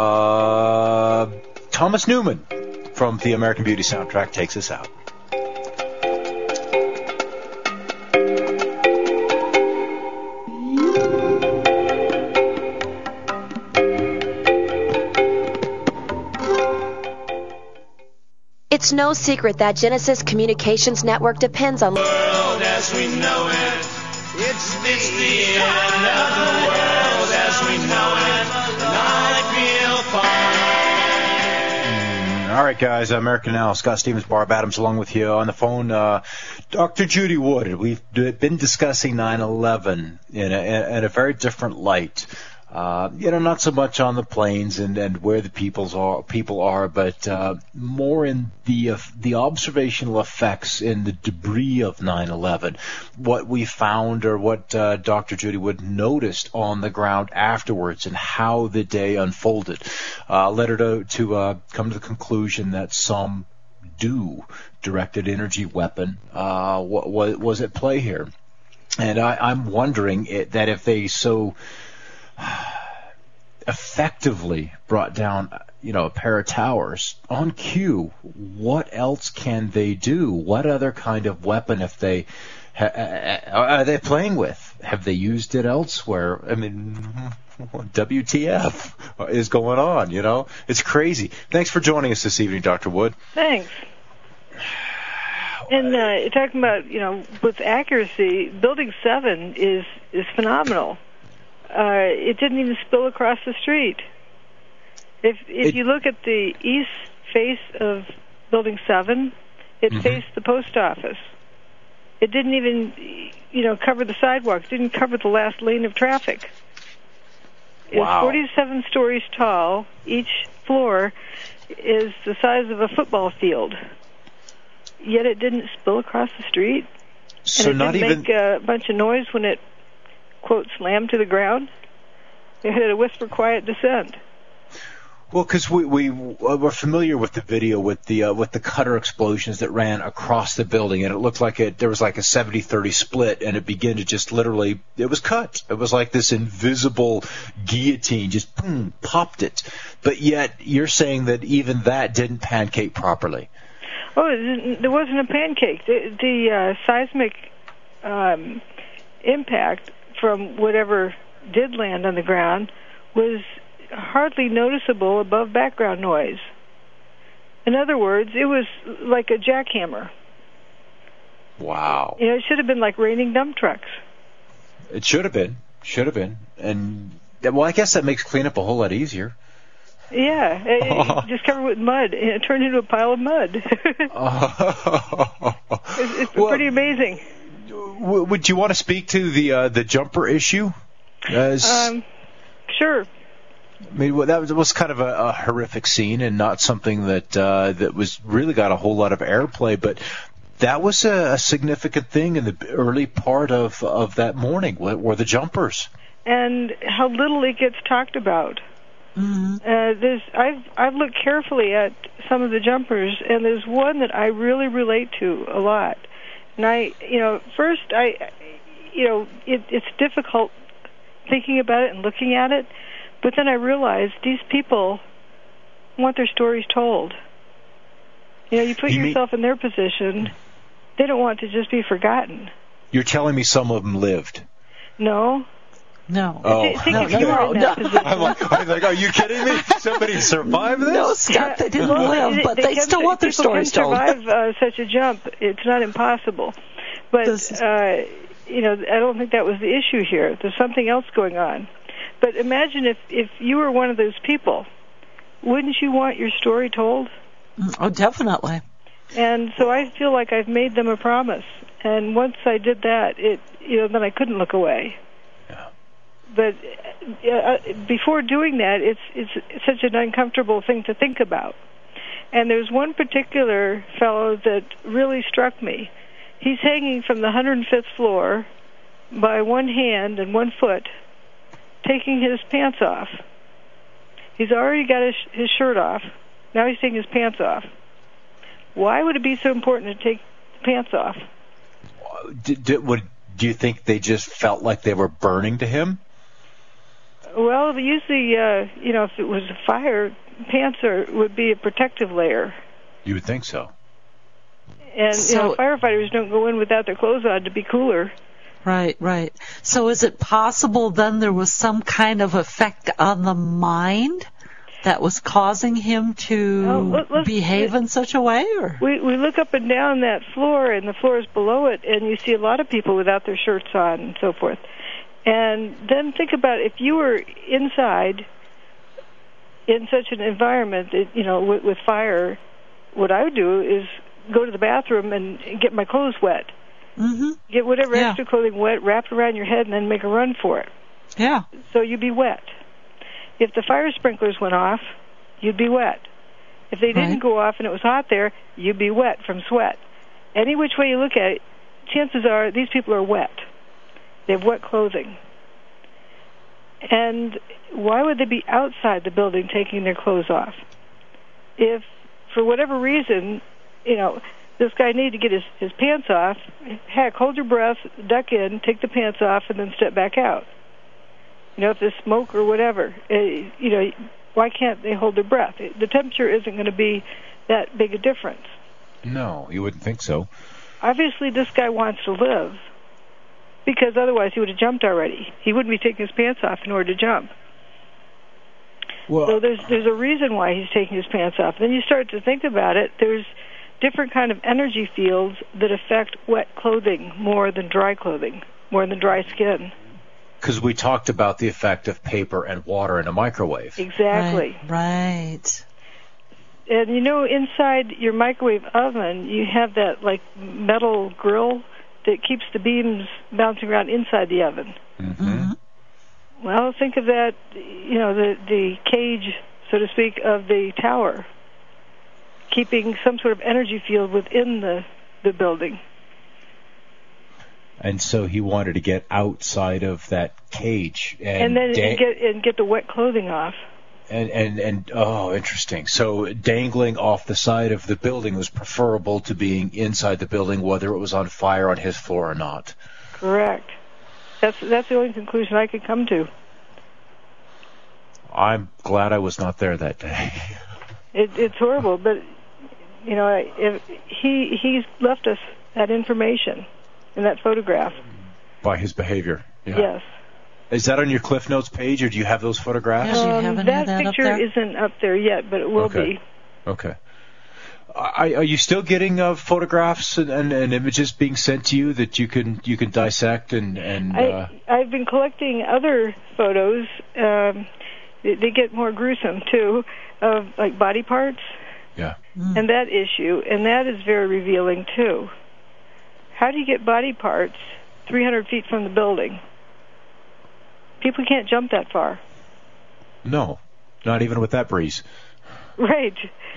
Thomas Newman from the American Beauty soundtrack takes us out. It's no secret that Genesis Communications Network depends on the world as we know it. It's the end of the world as we know it. Not real fun. All right, guys, American Now, Scott Stevens, Barb Adams, along with you on the phone. Dr. Judy Wood, we've been discussing 9/11 in a very different light. Not so much on the planes and where the people are, but more in the observational effects in the debris of 9/11. What we found, or what Dr. Judy Wood noticed on the ground afterwards, and how the day unfolded, led her to come to the conclusion that some directed energy weapon was at play here, and I'm wondering that if they so effectively brought down, a pair of towers on cue, what else can they do? What other kind of weapon are they playing with? Have they used it elsewhere? I mean, WTF is going on? It's crazy. Thanks for joining us this evening, Dr. Wood. Thanks. And talking about, with accuracy, Building 7 is phenomenal. It didn't even spill across the street. If you look at the east face of Building 7, it faced the post office. It didn't even, cover the sidewalk. It didn't cover the last lane of traffic. It's 47 stories tall. Each floor is the size of a football field. Yet it didn't spill across the street. So and it didn't make a bunch of noise when it, quote, slammed to the ground. It had a whisper quiet descent. Well, because we're familiar with the video with the cutter explosions that ran across the building, and it looked like there was like a 70-30 split, and it began to just literally, it was cut. It was like this invisible guillotine just boom, popped it. But yet you're saying that even that didn't pancake properly. Oh, there wasn't a pancake. The seismic impact from whatever did land on the ground was hardly noticeable above background noise. In other words, it was like a jackhammer. Wow. It should have been like raining dump trucks. It should have been. And, well, I guess that makes cleanup a whole lot easier. Yeah, just covered with mud. It turned into a pile of mud. It's pretty amazing. Would you want to speak to the jumper issue? Sure. I mean, that was kind of a horrific scene, and not something that was really got a whole lot of airplay. But that was a significant thing in the early part of that morning, were the jumpers. And how little it gets talked about. Mm-hmm. I've looked carefully at some of the jumpers, and there's one that I really relate to a lot. And it's difficult thinking about it and looking at it, but then I realized these people want their stories told. You put yourself in their position. They don't want to just be forgotten. You're telling me some of them lived? No. No. Oh. No. I'm like, are you kidding me? Somebody survived this? No, Scott, they didn't live, but they still want their stories told. People can survive such a jump. It's not impossible. But, I don't think that was the issue here. There's something else going on. But imagine if you were one of those people, wouldn't you want your story told? Oh, definitely. And so I feel like I've made them a promise. And once I did that, then I couldn't look away. But before doing that, it's such an uncomfortable thing to think about. And there's one particular fellow that really struck me. He's hanging from the 105th floor by one hand and one foot, taking his pants off. He's already got his shirt off. Now he's taking his pants off. Why would it be so important to take the pants off? Do you think they just felt like they were burning to him? Well, usually, if it was a fire, pants would be a protective layer. You would think so. And, firefighters don't go in without their clothes on to be cooler. Right. So is it possible then there was some kind of effect on the mind that was causing him to behave in such a way? Or? We look up and down that floor, and the floors below it, and you see a lot of people without their shirts on and so forth. And then think about if you were inside in such an environment, with fire, what I would do is go to the bathroom and get my clothes wet. Mm-hmm. Get whatever extra clothing wet, wrap it around your head, and then make a run for it. Yeah. So you'd be wet. If the fire sprinklers went off, you'd be wet. If they didn't go off and it was hot there, you'd be wet from sweat. Any which way you look at it, chances are these people are wet. They have wet clothing. And why would they be outside the building taking their clothes off? If, for whatever reason, this guy needed to get his pants off, heck, hold your breath, duck in, take the pants off, and then step back out. If there's smoke or whatever, why can't they hold their breath? The temperature isn't going to be that big a difference. No, you wouldn't think so. Obviously, this guy wants to live, because otherwise he would have jumped already. He wouldn't be taking his pants off in order to jump. Well, so there's a reason why he's taking his pants off. Then you start to think about it. There's different kind of energy fields that affect wet clothing more than dry clothing, more than dry skin. Because we talked about the effect of paper and water in a microwave. Exactly. Right. And inside your microwave oven, you have that metal grill that keeps the beams bouncing around inside the oven. Mm-hmm. Well, think of that, the cage, so to speak, of the tower, keeping some sort of energy field within the building. And so he wanted to get outside of that cage and then get the wet clothing off. And oh, interesting. So dangling off the side of the building was preferable to being inside the building, whether it was on fire on his floor or not. Correct. That's the only conclusion I could come to. I'm glad I was not there that day. It's horrible, but he's left us that information in that photograph. By his behavior. Yeah. Yes. Is that on your Cliff Notes page, or do you have those photographs? Yeah, do you have any that of that up picture there? isn't up there yet, but it will be. Okay. Are you still getting photographs and images being sent to you that you can dissect and I've been collecting other photos. They get more gruesome too, of like body parts. Yeah. And that issue, and that is very revealing too. How do you get body parts 300 feet from the building? People can't jump that far. No, not even with that breeze. Right.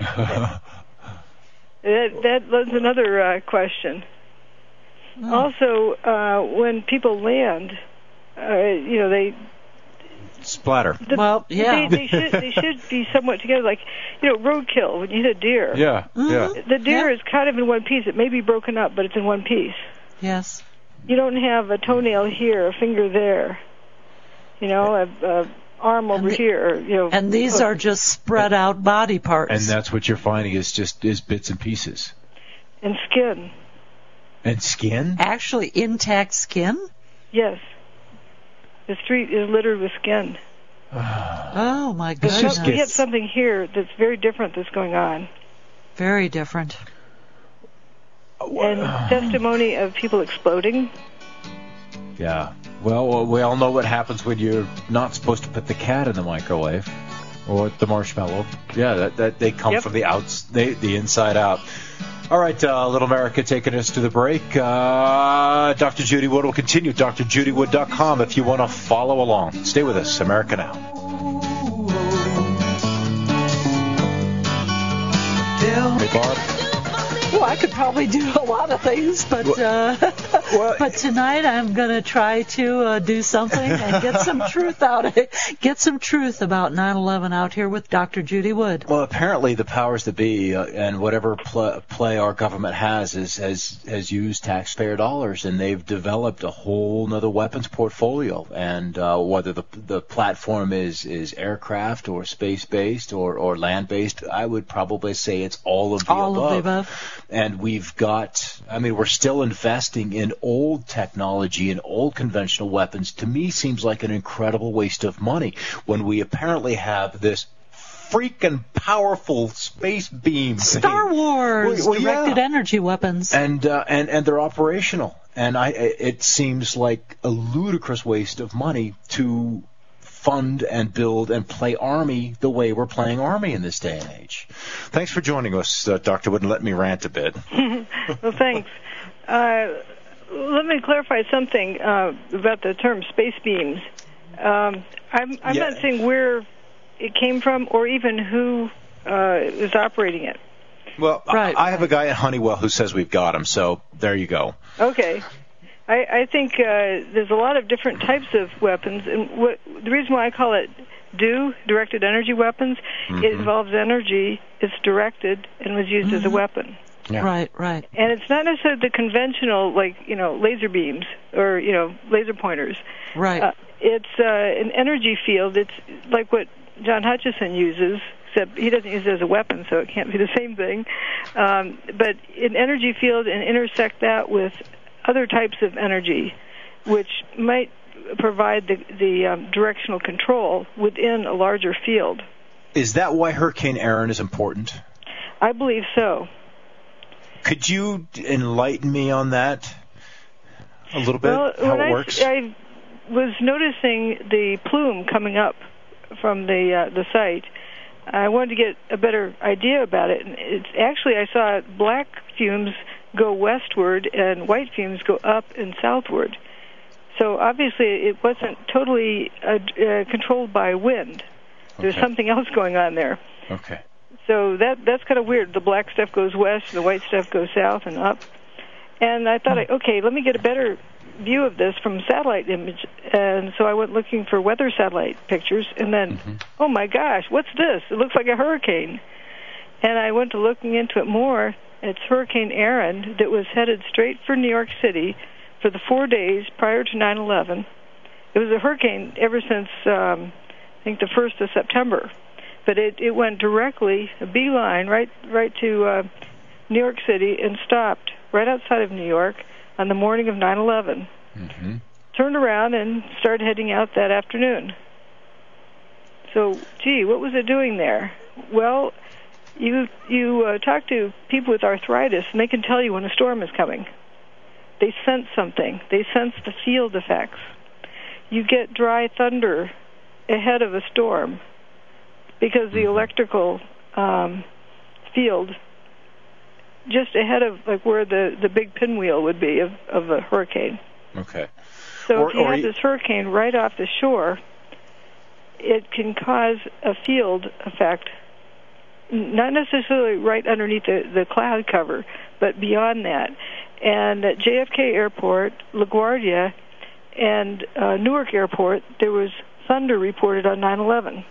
That was another question. Also, when people land, they splatter. They should be somewhat together, like roadkill when you hit a deer. Yeah, yeah. The deer is kind of in one piece. It may be broken up, but it's in one piece. Yes. You don't have a toenail here, a finger there. A arm over here. And these are just spread out body parts. And that's what you're finding is bits and pieces. And skin. And skin? Actually, intact skin? Yes. The street is littered with skin. Oh, my goodness. We have something here that's very different that's going on. Very different. And testimony of people exploding. Yeah. Well, we all know what happens when you're not supposed to put the cat in the microwave or the marshmallow. Yeah, that they come from the inside out. All right, Little America taking us to the break. Dr. Judy Wood will continue. drjudywood.com if you want to follow along. Stay with us. America Now. Hey, Barb. Well, I could probably do a lot of things, but but tonight I'm going to try to do something and get some truth get some truth about 9/11 out here with Dr. Judy Wood. Well, apparently the powers that be and whatever play our government has used taxpayer dollars, and they've developed a whole nother weapons portfolio. And whether the platform is aircraft or space-based or land-based, I would probably say it's all of the above. And we're still investing in old technology and old conventional weapons. To me, seems like an incredible waste of money when we apparently have this freaking powerful space beam. Star Wars directed energy weapons. And they're operational. And it seems like a ludicrous waste of money to fund and build and play Army the way we're playing Army in this day and age. Thanks for joining us, Dr. Wood, and let me rant a bit. Well, thanks. Let me clarify something about the term space beams. I'm not saying where it came from or even who is operating it. Well, right. I have a guy at Honeywell who says we've got him, so there you go. Okay. I think there's a lot of different types of weapons, and the reason why I call it directed energy weapons, it involves energy, it's directed, and was used as a weapon. Yeah. Right. And it's not necessarily the conventional, laser beams or, laser pointers. Right. It's an energy field. It's like what John Hutchison uses, except he doesn't use it as a weapon, so it can't be the same thing. But an energy field and intersect that with other types of energy, which might provide the directional control within a larger field. Is that why Hurricane Aaron is important? I believe so. Could you enlighten me on that a little bit, how it works? I was noticing the plume coming up from the site. I wanted to get a better idea about it. And it's actually, I saw black fumes go westward and white fumes go up and southward. So obviously it wasn't totally controlled by wind. There's something else going on there. Okay. So that's kind of weird. The black stuff goes west and the white stuff goes south and up. And I thought, okay, let me get a better view of this from satellite image. And so I went looking for weather satellite pictures, and then, oh my gosh, what's this? It looks like a hurricane. And I went to looking into it more. It's Hurricane Aaron that was headed straight for New York City for the 4 days prior to 9/11. It was a hurricane ever since, I think, the 1st of September. But it went directly, a beeline, right to New York City and stopped right outside of New York on the morning of 9/11. turned around and started heading out that afternoon. So, gee, what was it doing there? Well, you talk to people with arthritis, and they can tell you when a storm is coming. They sense something. They sense the field effects. You get dry thunder ahead of a storm because the electrical field just ahead of like where the big pinwheel would be of a hurricane. Okay. So if you have this hurricane right off the shore, it can cause a field effect, not necessarily right underneath the cloud cover, but beyond that. And at JFK Airport, LaGuardia, and Newark Airport, there was thunder reported on 9/11.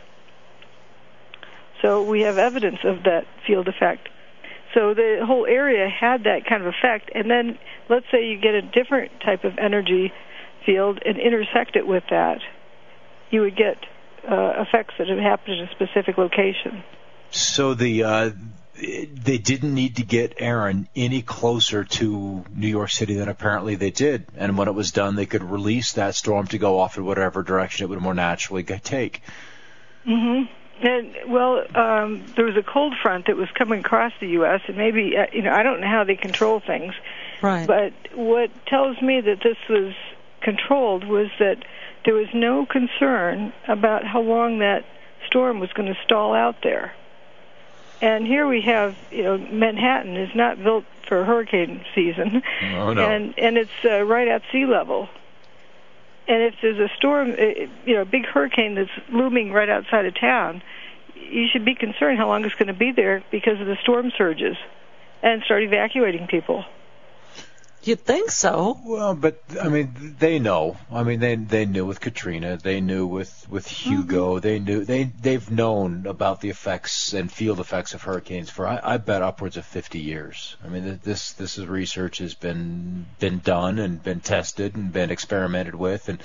So we have evidence of that field effect. So the whole area had that kind of effect. And then let's say you get a different type of energy field and intersect it with that, you would get effects that have happened in a specific location. So they didn't need to get Aaron any closer to New York City than apparently they did. And when it was done, they could release that storm to go off in whatever direction it would more naturally take. Mm-hmm. And, well, there was a cold front that was coming across the U.S., and maybe, I don't know how they control things. Right. But what tells me that this was controlled was that there was no concern about how long that storm was going to stall out there. And here we have, Manhattan is not built for hurricane season. Oh, no. And it's right at sea level. And if there's a storm, a big hurricane that's looming right outside of town, you should be concerned how long it's going to be there because of the storm surges and start evacuating people. You'd think so. Well, but they know. They knew with Katrina. They knew with Hugo. Mm-hmm. They've known about the effects and field effects of hurricanes for I bet upwards of 50 years. This research has been done and been tested and been experimented with, and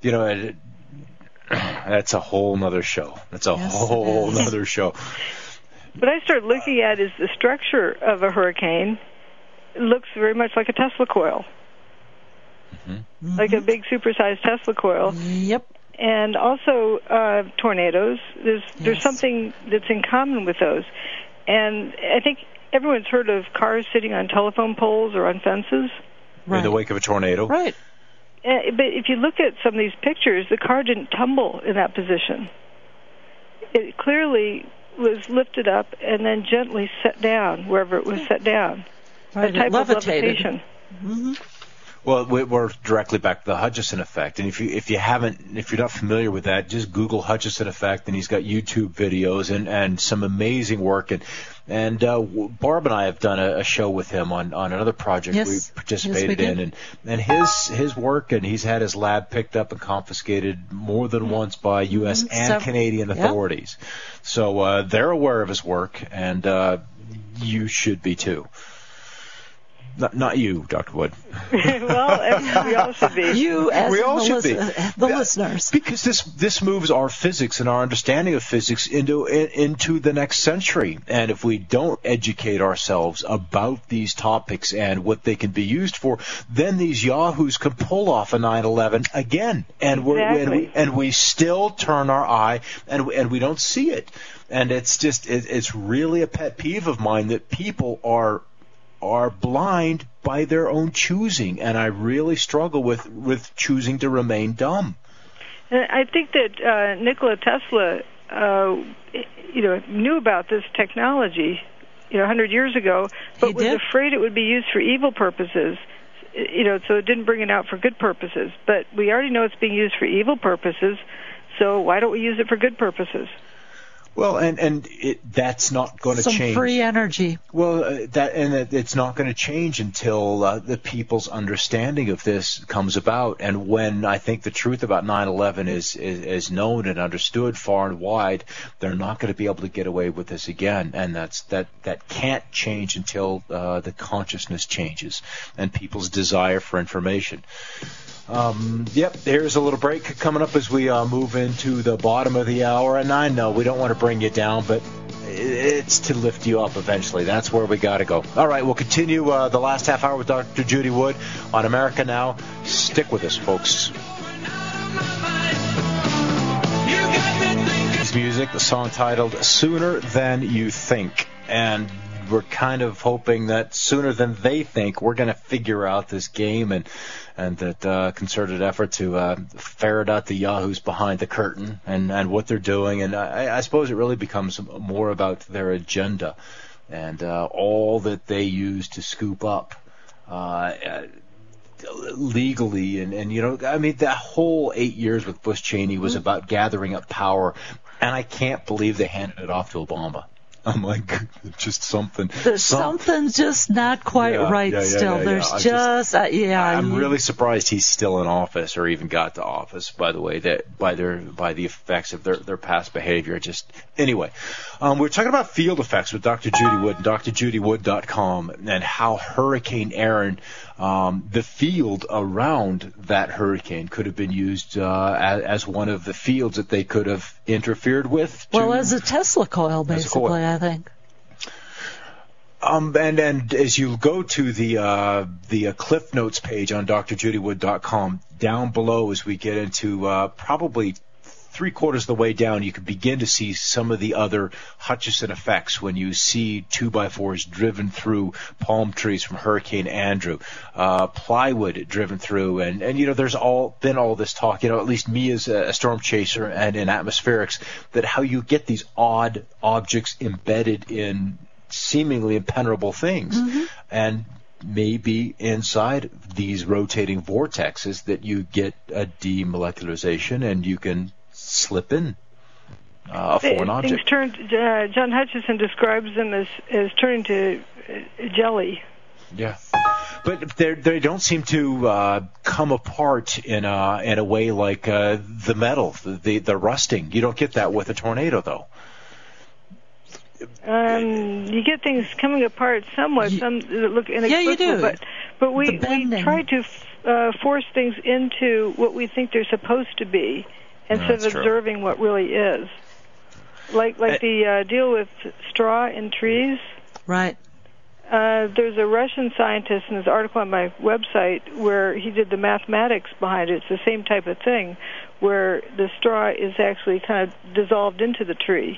that's a whole nother show. That's a whole nother show. What I started looking at is the structure of a hurricane. It looks very much like a Tesla coil, Mm-hmm. like a big supersized Tesla coil. Yep. And also tornadoes. There's something that's in common with those. And I think everyone's heard of cars sitting on telephone poles or on fences. Right. In the wake of a tornado. Right. But if you look at some of these pictures, the car didn't tumble in that position. It clearly was lifted up and then gently set down wherever it was set down. Right, a type of levitated. levitation. Mm-hmm. Well, we're directly back to the Hutchison effect, and if you're not familiar with that, just Google Hutchison effect, and he's got YouTube videos and some amazing work, and Barb and I have done a show with him on another project we participated in, and his work, and he's had his lab picked up and confiscated more than once by U.S. and Canadian authorities, so they're aware of his work, and you should be too. Not you, Dr. Wood. Well, we all should be. You as the listeners. Because this moves our physics and our understanding of physics into the next century. And if we don't educate ourselves about these topics and what they can be used for, then these yahoos can pull off a 9/11 again. And we still turn our eye and we don't see it. And it's really a pet peeve of mine that people are blind by their own choosing, and I really struggle with choosing to remain dumb. I think that Nikola Tesla, knew about this technology, 100 years ago, but was afraid it would be used for evil purposes. So it didn't bring it out for good purposes. But we already know it's being used for evil purposes, so why don't we use it for good purposes? Well, and that's not going to change. Some free energy. Well, it's not going to change until the people's understanding of this comes about. And when I think the truth about 9/11 is known and understood far and wide, they're not going to be able to get away with this again. And that can't change until the consciousness changes and people's desire for information. There's a little break coming up as we move into the bottom of the hour. And I know we don't want to bring you down, but it's to lift you up eventually. That's where we got to go. All right, we'll continue the last half hour with Dr. Judy Wood on America Now. Stick with us, folks. Music, the song titled Sooner Than You Think. And we're kind of hoping that sooner than they think we're going to figure out this game and that concerted effort to ferret out the yahoos behind the curtain and what they're doing. And I suppose it really becomes more about their agenda and all that they use to scoop up legally. And, you know, I mean, that whole 8 years with Bush Cheney was about gathering up power. And I can't believe they handed it off to Obama. I'm like, just something. Something's just not quite right still. There's I'm really surprised he's still in office or even got to office, by the way, that by the effects of their past behavior. Anyway, we're talking about field effects with Dr. Judy Wood and drjudywood.com and how Hurricane Aaron, the field around that hurricane could have been used as one of the fields that they could have interfered with. Well, as a Tesla coil, basically, I think. And as you go to the Cliff Notes page on drjudywood.com, down below as we get into probably 3/4 of the way down, you can begin to see some of the other Hutchison effects when you see 2x4s driven through palm trees from Hurricane Andrew, plywood driven through, and you know, there's been all this talk, you know, at least me as a storm chaser and in atmospherics, that how you get these odd objects embedded in seemingly impenetrable things, and maybe inside these rotating vortexes that you get a demolecularization and you can slip in a foreign object. John Hutchison describes them as turning to jelly. Yeah, but they don't seem to come apart in a way like the metal, the rusting. You don't get that with a tornado, though. You get things coming apart somewhat. Some look inexplicable, you do. But we try to force things into what we think they're supposed to be, instead of observing what really is. Like the deal with straw in trees. Right. There's a Russian scientist in this article on my website where he did the mathematics behind it. It's the same type of thing, where the straw is actually kind of dissolved into the tree.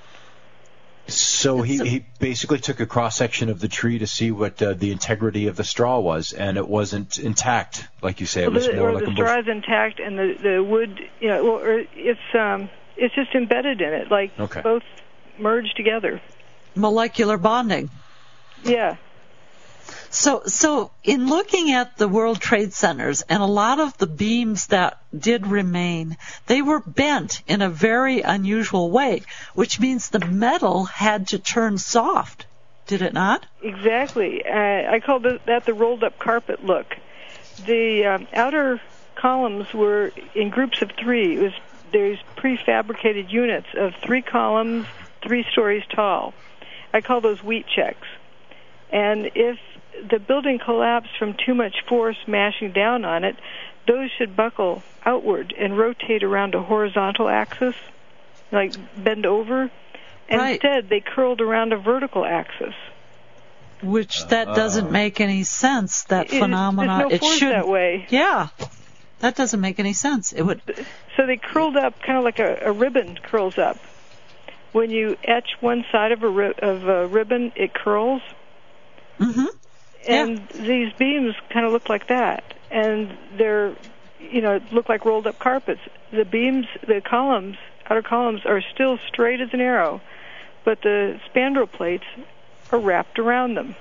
So he basically took a cross-section of the tree to see what the integrity of the straw was, and it wasn't intact, like you say. It was more like a bush. The straw is intact, and the wood, you know, it's just embedded in it, like both merged together. Molecular bonding. Yeah. So in looking at the World Trade Centers, and a lot of the beams that did remain, they were bent in a very unusual way, which means the metal had to turn soft. Did it not? Exactly. I call that the rolled-up carpet look. The outer columns were in groups of three. There's prefabricated units of 3 columns, 3 stories tall. I call those wheat checks. And if the building collapsed from too much force mashing down on it, those should buckle outward and rotate around a horizontal axis, like bend over. And instead, they curled around a vertical axis. Which that doesn't make any sense, that phenomenon. There's no force that way. Yeah. That doesn't make any sense. It would. So they curled up kind of like a ribbon curls up. When you etch one side of a ribbon, it curls. Mm-hmm. And these beams kind of look like that, and they're, look like rolled up carpets. The beams, the columns, outer columns, are still straight as an arrow, but the spandrel plates are wrapped around them.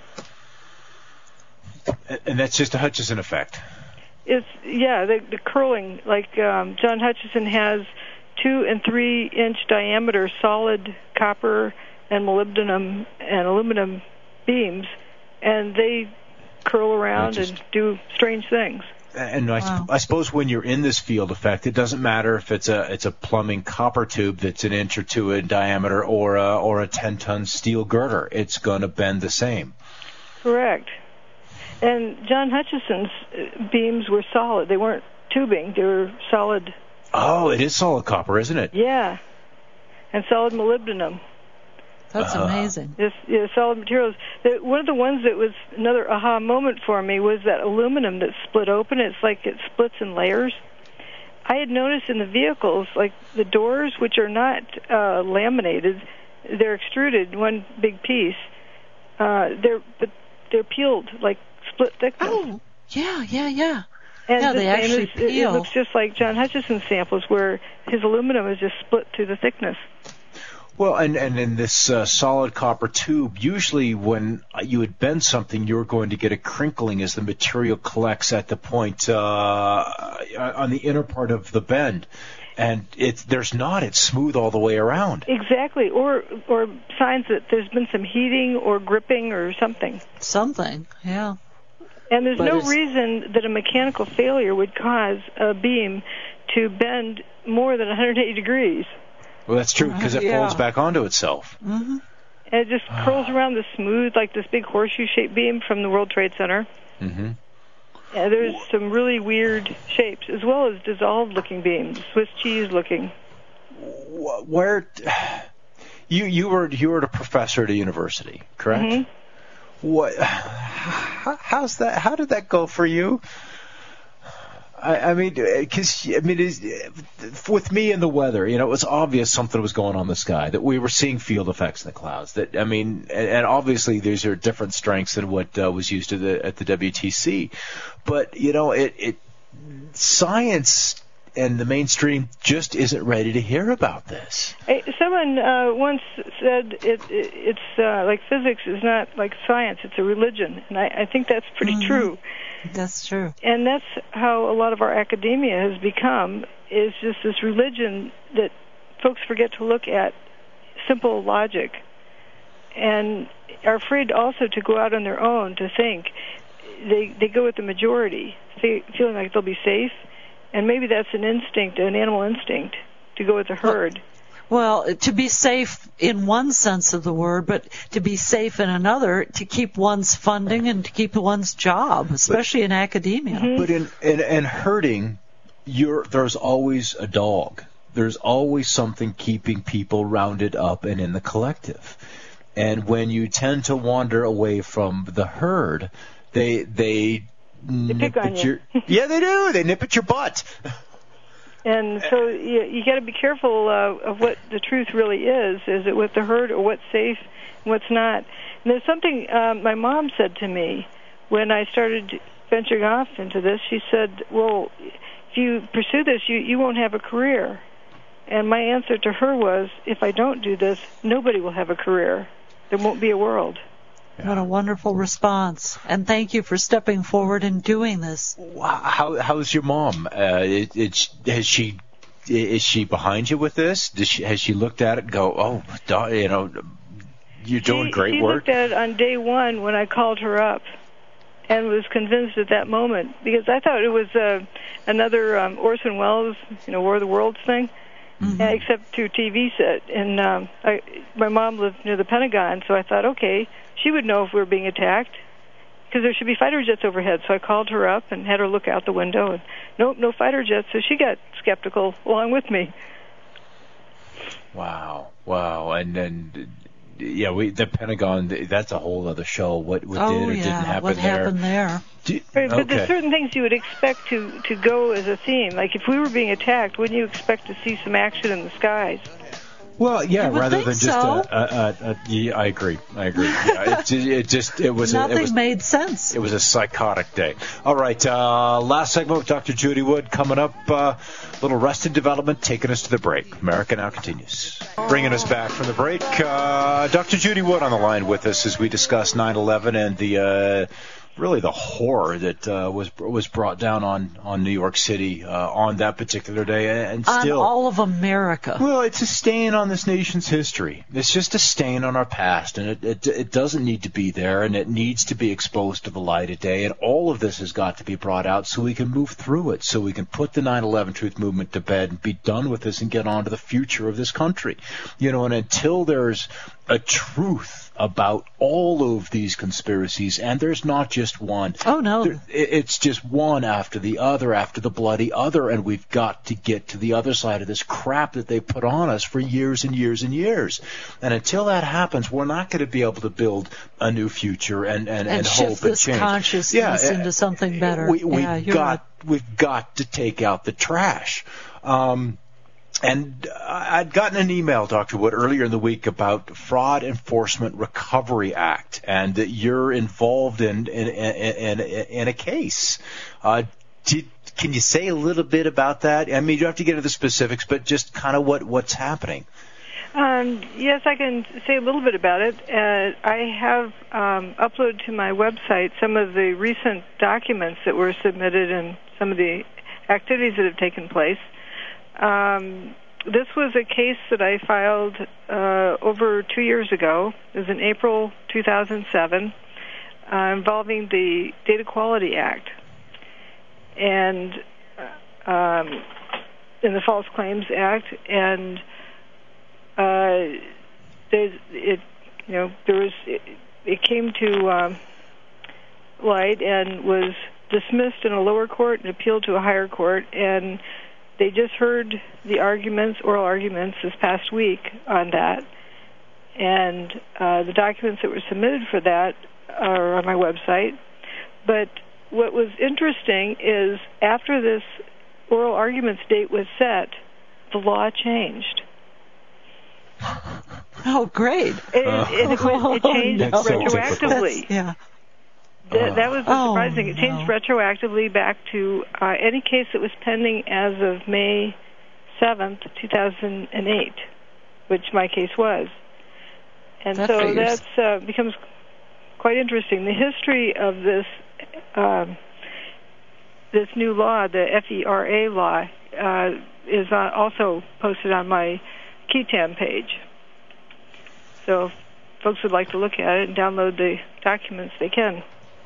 And that's just a Hutchison effect. It's the curling. Like John Hutchison has 2 and 3 inch diameter solid copper and molybdenum and aluminum beams. And they curl around and do strange things. And I suppose when you're in this field effect, it doesn't matter if it's a plumbing copper tube that's 1 inch or 2 in diameter or a 10-ton steel girder. It's going to bend the same. Correct. And John Hutchison's beams were solid. They weren't tubing. They were solid. Oh, it is solid copper, isn't it? Yeah. And solid molybdenum. That's amazing. Just solid materials. One of the ones that was another aha moment for me was that aluminum that split open. It's like it splits in layers. I had noticed in the vehicles, like the doors, which are not laminated, they're extruded, one big piece. They're peeled, like split thickness. Oh, yeah. And yeah, the they same actually it peel. looks just like John Hutchison's samples, where his aluminum is just split through the thickness. Well, and in this solid copper tube, usually when you would bend something, you're going to get a crinkling as the material collects at the point on the inner part of the bend. And it's smooth all the way around. Exactly, or signs that there's been some heating or gripping or something. Something, yeah. And there's no reason that a mechanical failure would cause a beam to bend more than 180 degrees. Well, that's true, because it folds back onto itself. Mm-hmm. And it just curls around the smooth, like this big horseshoe-shaped beam from the World Trade Center. Mm-hmm. Yeah, there's some really weird shapes, as well as dissolved-looking beams, Swiss cheese-looking. Where you were a professor at a university, correct? Mm-hmm. What? How's that? How did that go for you? With me and the weather, it was obvious something was going on in the sky, that we were seeing field effects in the clouds. And obviously these are different strengths than what was used at the WTC. But, science and the mainstream just isn't ready to hear about this. Someone once said it's like physics is not like science, it's a religion. And I think that's pretty true. That's true. And that's how a lot of our academia has become, is just this religion that folks forget to look at simple logic and are afraid also to go out on their own to think. They go with the majority, feeling like they'll be safe, and maybe that's an instinct, an animal instinct, to go with the herd. Well, to be safe in one sense of the word, but to be safe in another, to keep one's funding and to keep one's job, especially in academia. Mm-hmm. But in herding, there's always a dog. There's always something keeping people rounded up and in the collective. And when you tend to wander away from the herd, they pick on you. Yeah, they do. They nip at your butt. And so you got to be careful of what the truth really is. Is it with the herd, or what's safe and what's not? And there's something my mom said to me when I started venturing off into this. She said, well, if you pursue this, you won't have a career. And my answer to her was, if I don't do this, nobody will have a career. There won't be a world. What a wonderful response. And thank you for stepping forward and doing this. How's your mom? Is she behind you with this? Has she looked at it and go, you're doing great work? She looked at it on day one when I called her up and was convinced at that moment, because I thought it was another Orson Welles, War of the Worlds thing. Mm-hmm. Except through TV set. And my mom lived near the Pentagon, so I thought, okay, she would know if we were being attacked, because there should be fighter jets overhead. So I called her up and had her look out the window, and nope, no fighter jets. So she got skeptical along with me. Wow. And then, the Pentagon, that's a whole other show. What did or didn't happen what there. Happened there. Right, but there's certain things you would expect to go as a theme. Like if we were being attacked, wouldn't you expect to see some action in the skies? Well, yeah, rather than just so. I agree. Yeah, it was nothing made sense. It was a psychotic day. All right, last segment with Dr. Judy Wood coming up. Little Arrested Development taking us to the break. America Now continues. Bringing us back from the break, Dr. Judy Wood on the line with us as we discuss 9/11 and the horror that was brought down on New York City on that particular day, and still on all of America. Well, it's a stain on this nation's history. It's just a stain on our past, and it doesn't need to be there, and it needs to be exposed to the light of day. And all of this has got to be brought out so we can move through it, so we can put the 9/11 truth movement to bed and be done with this and get on to the future of this country. And until there's a truth about all of these conspiracies, and there's not just one. Oh, no. It's just one after the other, after the bloody other, and we've got to get to the other side of this crap that they put on us for years and years and years. And until that happens, we're not going to be able to build a new future and hope and change. Consciousness into something better. We've got to take out the trash. And I'd gotten an email, Dr. Wood, earlier in the week about Fraud Enforcement Recovery Act, and that you're involved in a case. Can you say a little bit about that? I mean, you don't have to get into the specifics, but just kind of what's happening. Yes, I can say a little bit about it. I have uploaded to my website some of the recent documents that were submitted and some of the activities that have taken place. This was a case that I filed over 2 years ago. It was in April 2007, involving the Data Quality Act and in the False Claims Act, and it came to light and was dismissed in a lower court and appealed to a higher court, and they just heard the oral arguments this past week on that, and the documents that were submitted for that are on my website. But what was interesting is after this oral arguments date was set, the law changed. Oh, great. It changed retroactively. That was surprising. It changed retroactively back to any case that was pending as of May 7th, 2008, which my case was. And that becomes quite interesting. The history of this new law, the FERA law, is also posted on my Ketam page. So if folks would like to look at it and download the documents, they can.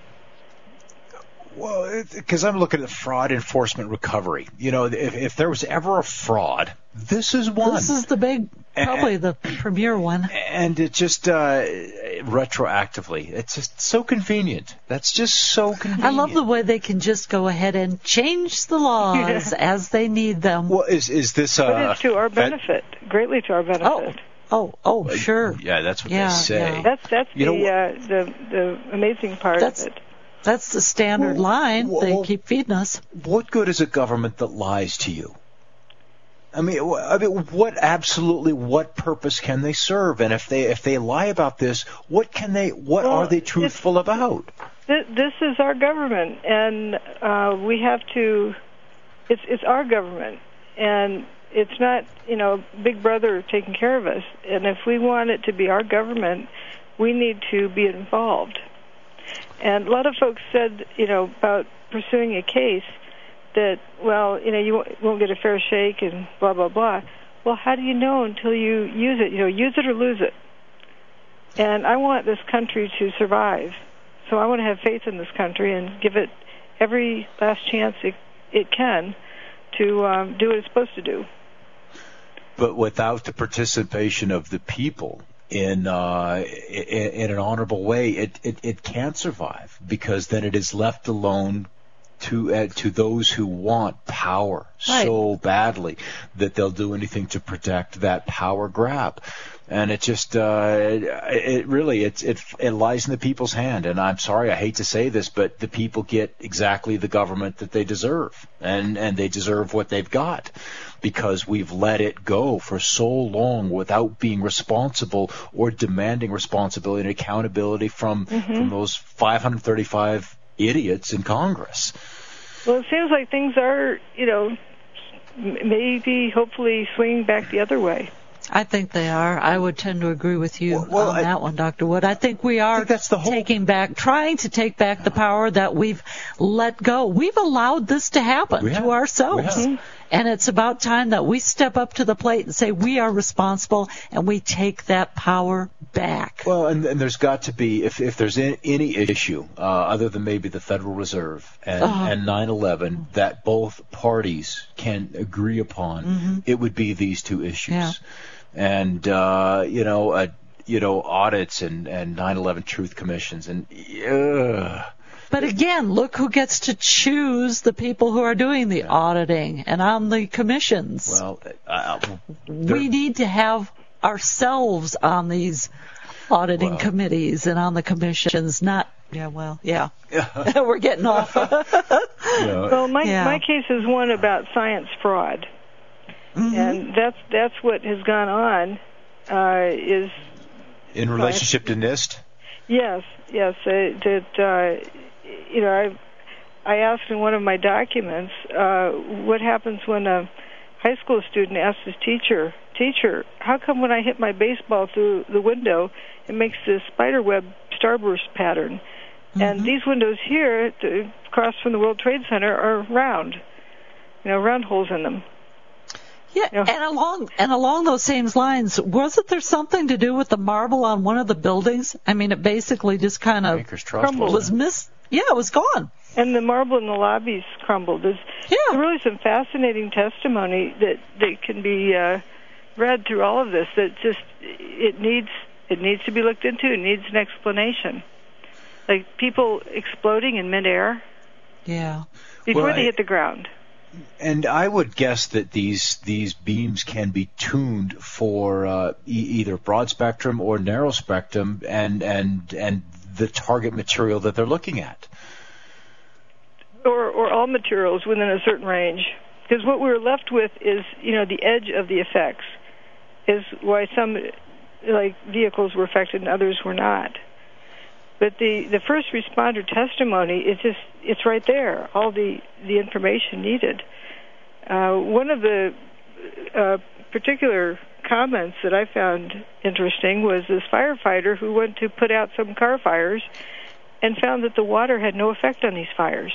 Well, because I'm looking at fraud enforcement recovery. You know, if there was ever a fraud, this is one. This is probably the premier one. And it just retroactively, it's just so convenient. That's just so convenient. I love the way they can just go ahead and change the laws as they need them. Well, is this? But it's to our benefit, greatly to our benefit. Oh, sure. Yeah, that's what they say. Yeah. That's the amazing part of it. That's the standard line. They keep feeding us. What good is a government that lies to you? I mean, what purpose can they serve? And if they lie about this, what are they truthful about? This is our government, and we have to. It's our government, and it's not Big Brother taking care of us. And if we want it to be our government, we need to be involved. And a lot of folks said, about pursuing a case that, you won't get a fair shake and blah, blah, blah. Well, how do you know until you use it? Use it or lose it. And I want this country to survive. So I want to have faith in this country and give it every last chance it can to do what it's supposed to do. But without the participation of the people in an honorable way, it can't survive, because then it is left alone to those who want power so badly that they'll do anything to protect that power grab. And it just it lies in the people's hand. And I'm sorry, I hate to say this, but the people get exactly the government that they deserve, and they deserve what they've got, because we've let it go for so long without being responsible or demanding responsibility and accountability from those 535 idiots in Congress. Well, it seems like things are, maybe, hopefully, swinging back the other way. I think they are. I would tend to agree with you on that one, Dr. Wood. I think we are trying to take back the power that we've let go. We've allowed this to happen to ourselves. And it's about time that we step up to the plate and say we are responsible and we take that power back. Well, and there's got to be, if there's any issue other than maybe the Federal Reserve and 9/11 that both parties can agree upon, it would be these two issues. Yeah. And, audits and 9/11 truth commissions and. But again, look who gets to choose the people who are doing the auditing and on the commissions. Well, we need to have ourselves on these auditing committees and on the commissions, not. We're getting off. Well, my case is one about science fraud, and that's what has gone on. Is in relationship to NIST. Yes. I asked in one of my documents, what happens when a high school student asks his teacher, how come when I hit my baseball through the window, it makes this spiderweb starburst pattern? And these windows here, across from the World Trade Center, are round, round holes in them. Yeah, and along those same lines, wasn't there something to do with the marble on one of the buildings? I mean, it basically just kind of crumbled. It was gone. And the marble in the lobbies crumbled. There's really some fascinating testimony that can be read through all of this. That just it needs to be looked into. It needs an explanation. Like people exploding in midair. Yeah. Before they hit the ground. And I would guess that these beams can be tuned for either broad spectrum or narrow spectrum, and the target material that they're looking at. Or all materials within a certain range. Because what we're left with is, the edge of the effects. Is why some vehicles were affected and others were not. But the first responder testimony it's right there, all the information needed. One of the particular comments that I found interesting was this firefighter who went to put out some car fires and found that the water had no effect on these fires.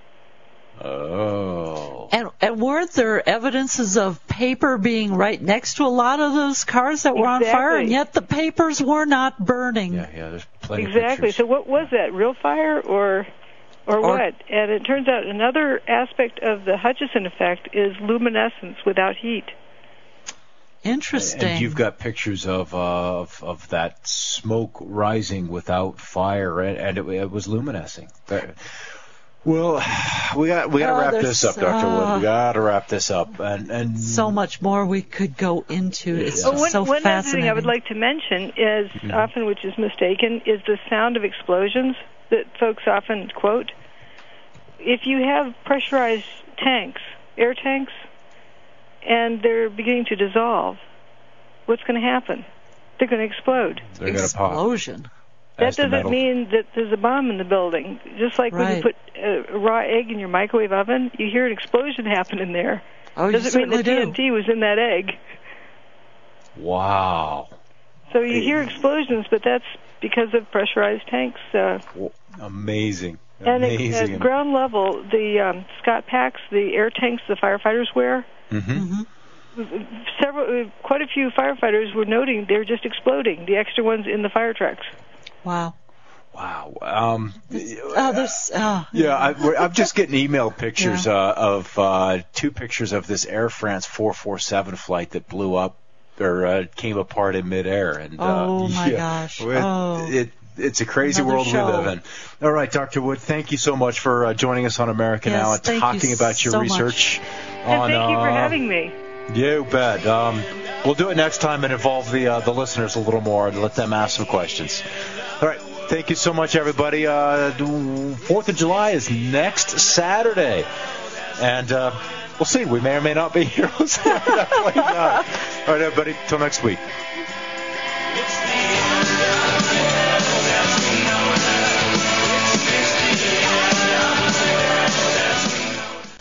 Oh. And weren't there evidences of paper being right next to a lot of those cars that were on fire, and yet the papers were not burning? Yeah, there's plenty of Exactly. pictures. So what was that, real fire or what? And it turns out another aspect of the Hutchison effect is luminescence without heat. Interesting. And you've got pictures of that smoke rising without fire, and it was luminescing. Well, we got to wrap this up, Dr. Wood. We got to wrap this up, and so much more we could go into. It's just so one fascinating. other thing I would like to mention is often, which is mistaken, is the sound of explosions that folks often quote. If you have pressurized tanks, air tanks, and they're beginning to dissolve, what's going to happen? They're going to explode. They're going to pop. Explosion. That doesn't mean that there's a bomb in the building. Just like when you put a raw egg in your microwave oven, you hear an explosion happen in there. Oh, doesn't mean the TNT was in that egg. Wow. So you hear explosions, but that's because of pressurized tanks. Amazing. And at ground level, the Scott packs, the air tanks the firefighters wear, quite a few firefighters were noting they're just exploding, the extra ones in the fire trucks. Wow. I'm just getting email pictures of two pictures of this Air France 447 flight that blew up or came apart in midair. And my gosh! It's a crazy world we live in. All right, Dr. Wood, thank you so much for joining us on America Now and talking about your research. And thank you for having me. You bet. We'll do it next time and involve the listeners a little more and let them ask some questions. All right. Thank you so much, everybody. 4th of July is next Saturday. And we'll see. We may or may not be here. All right, everybody. Till next week.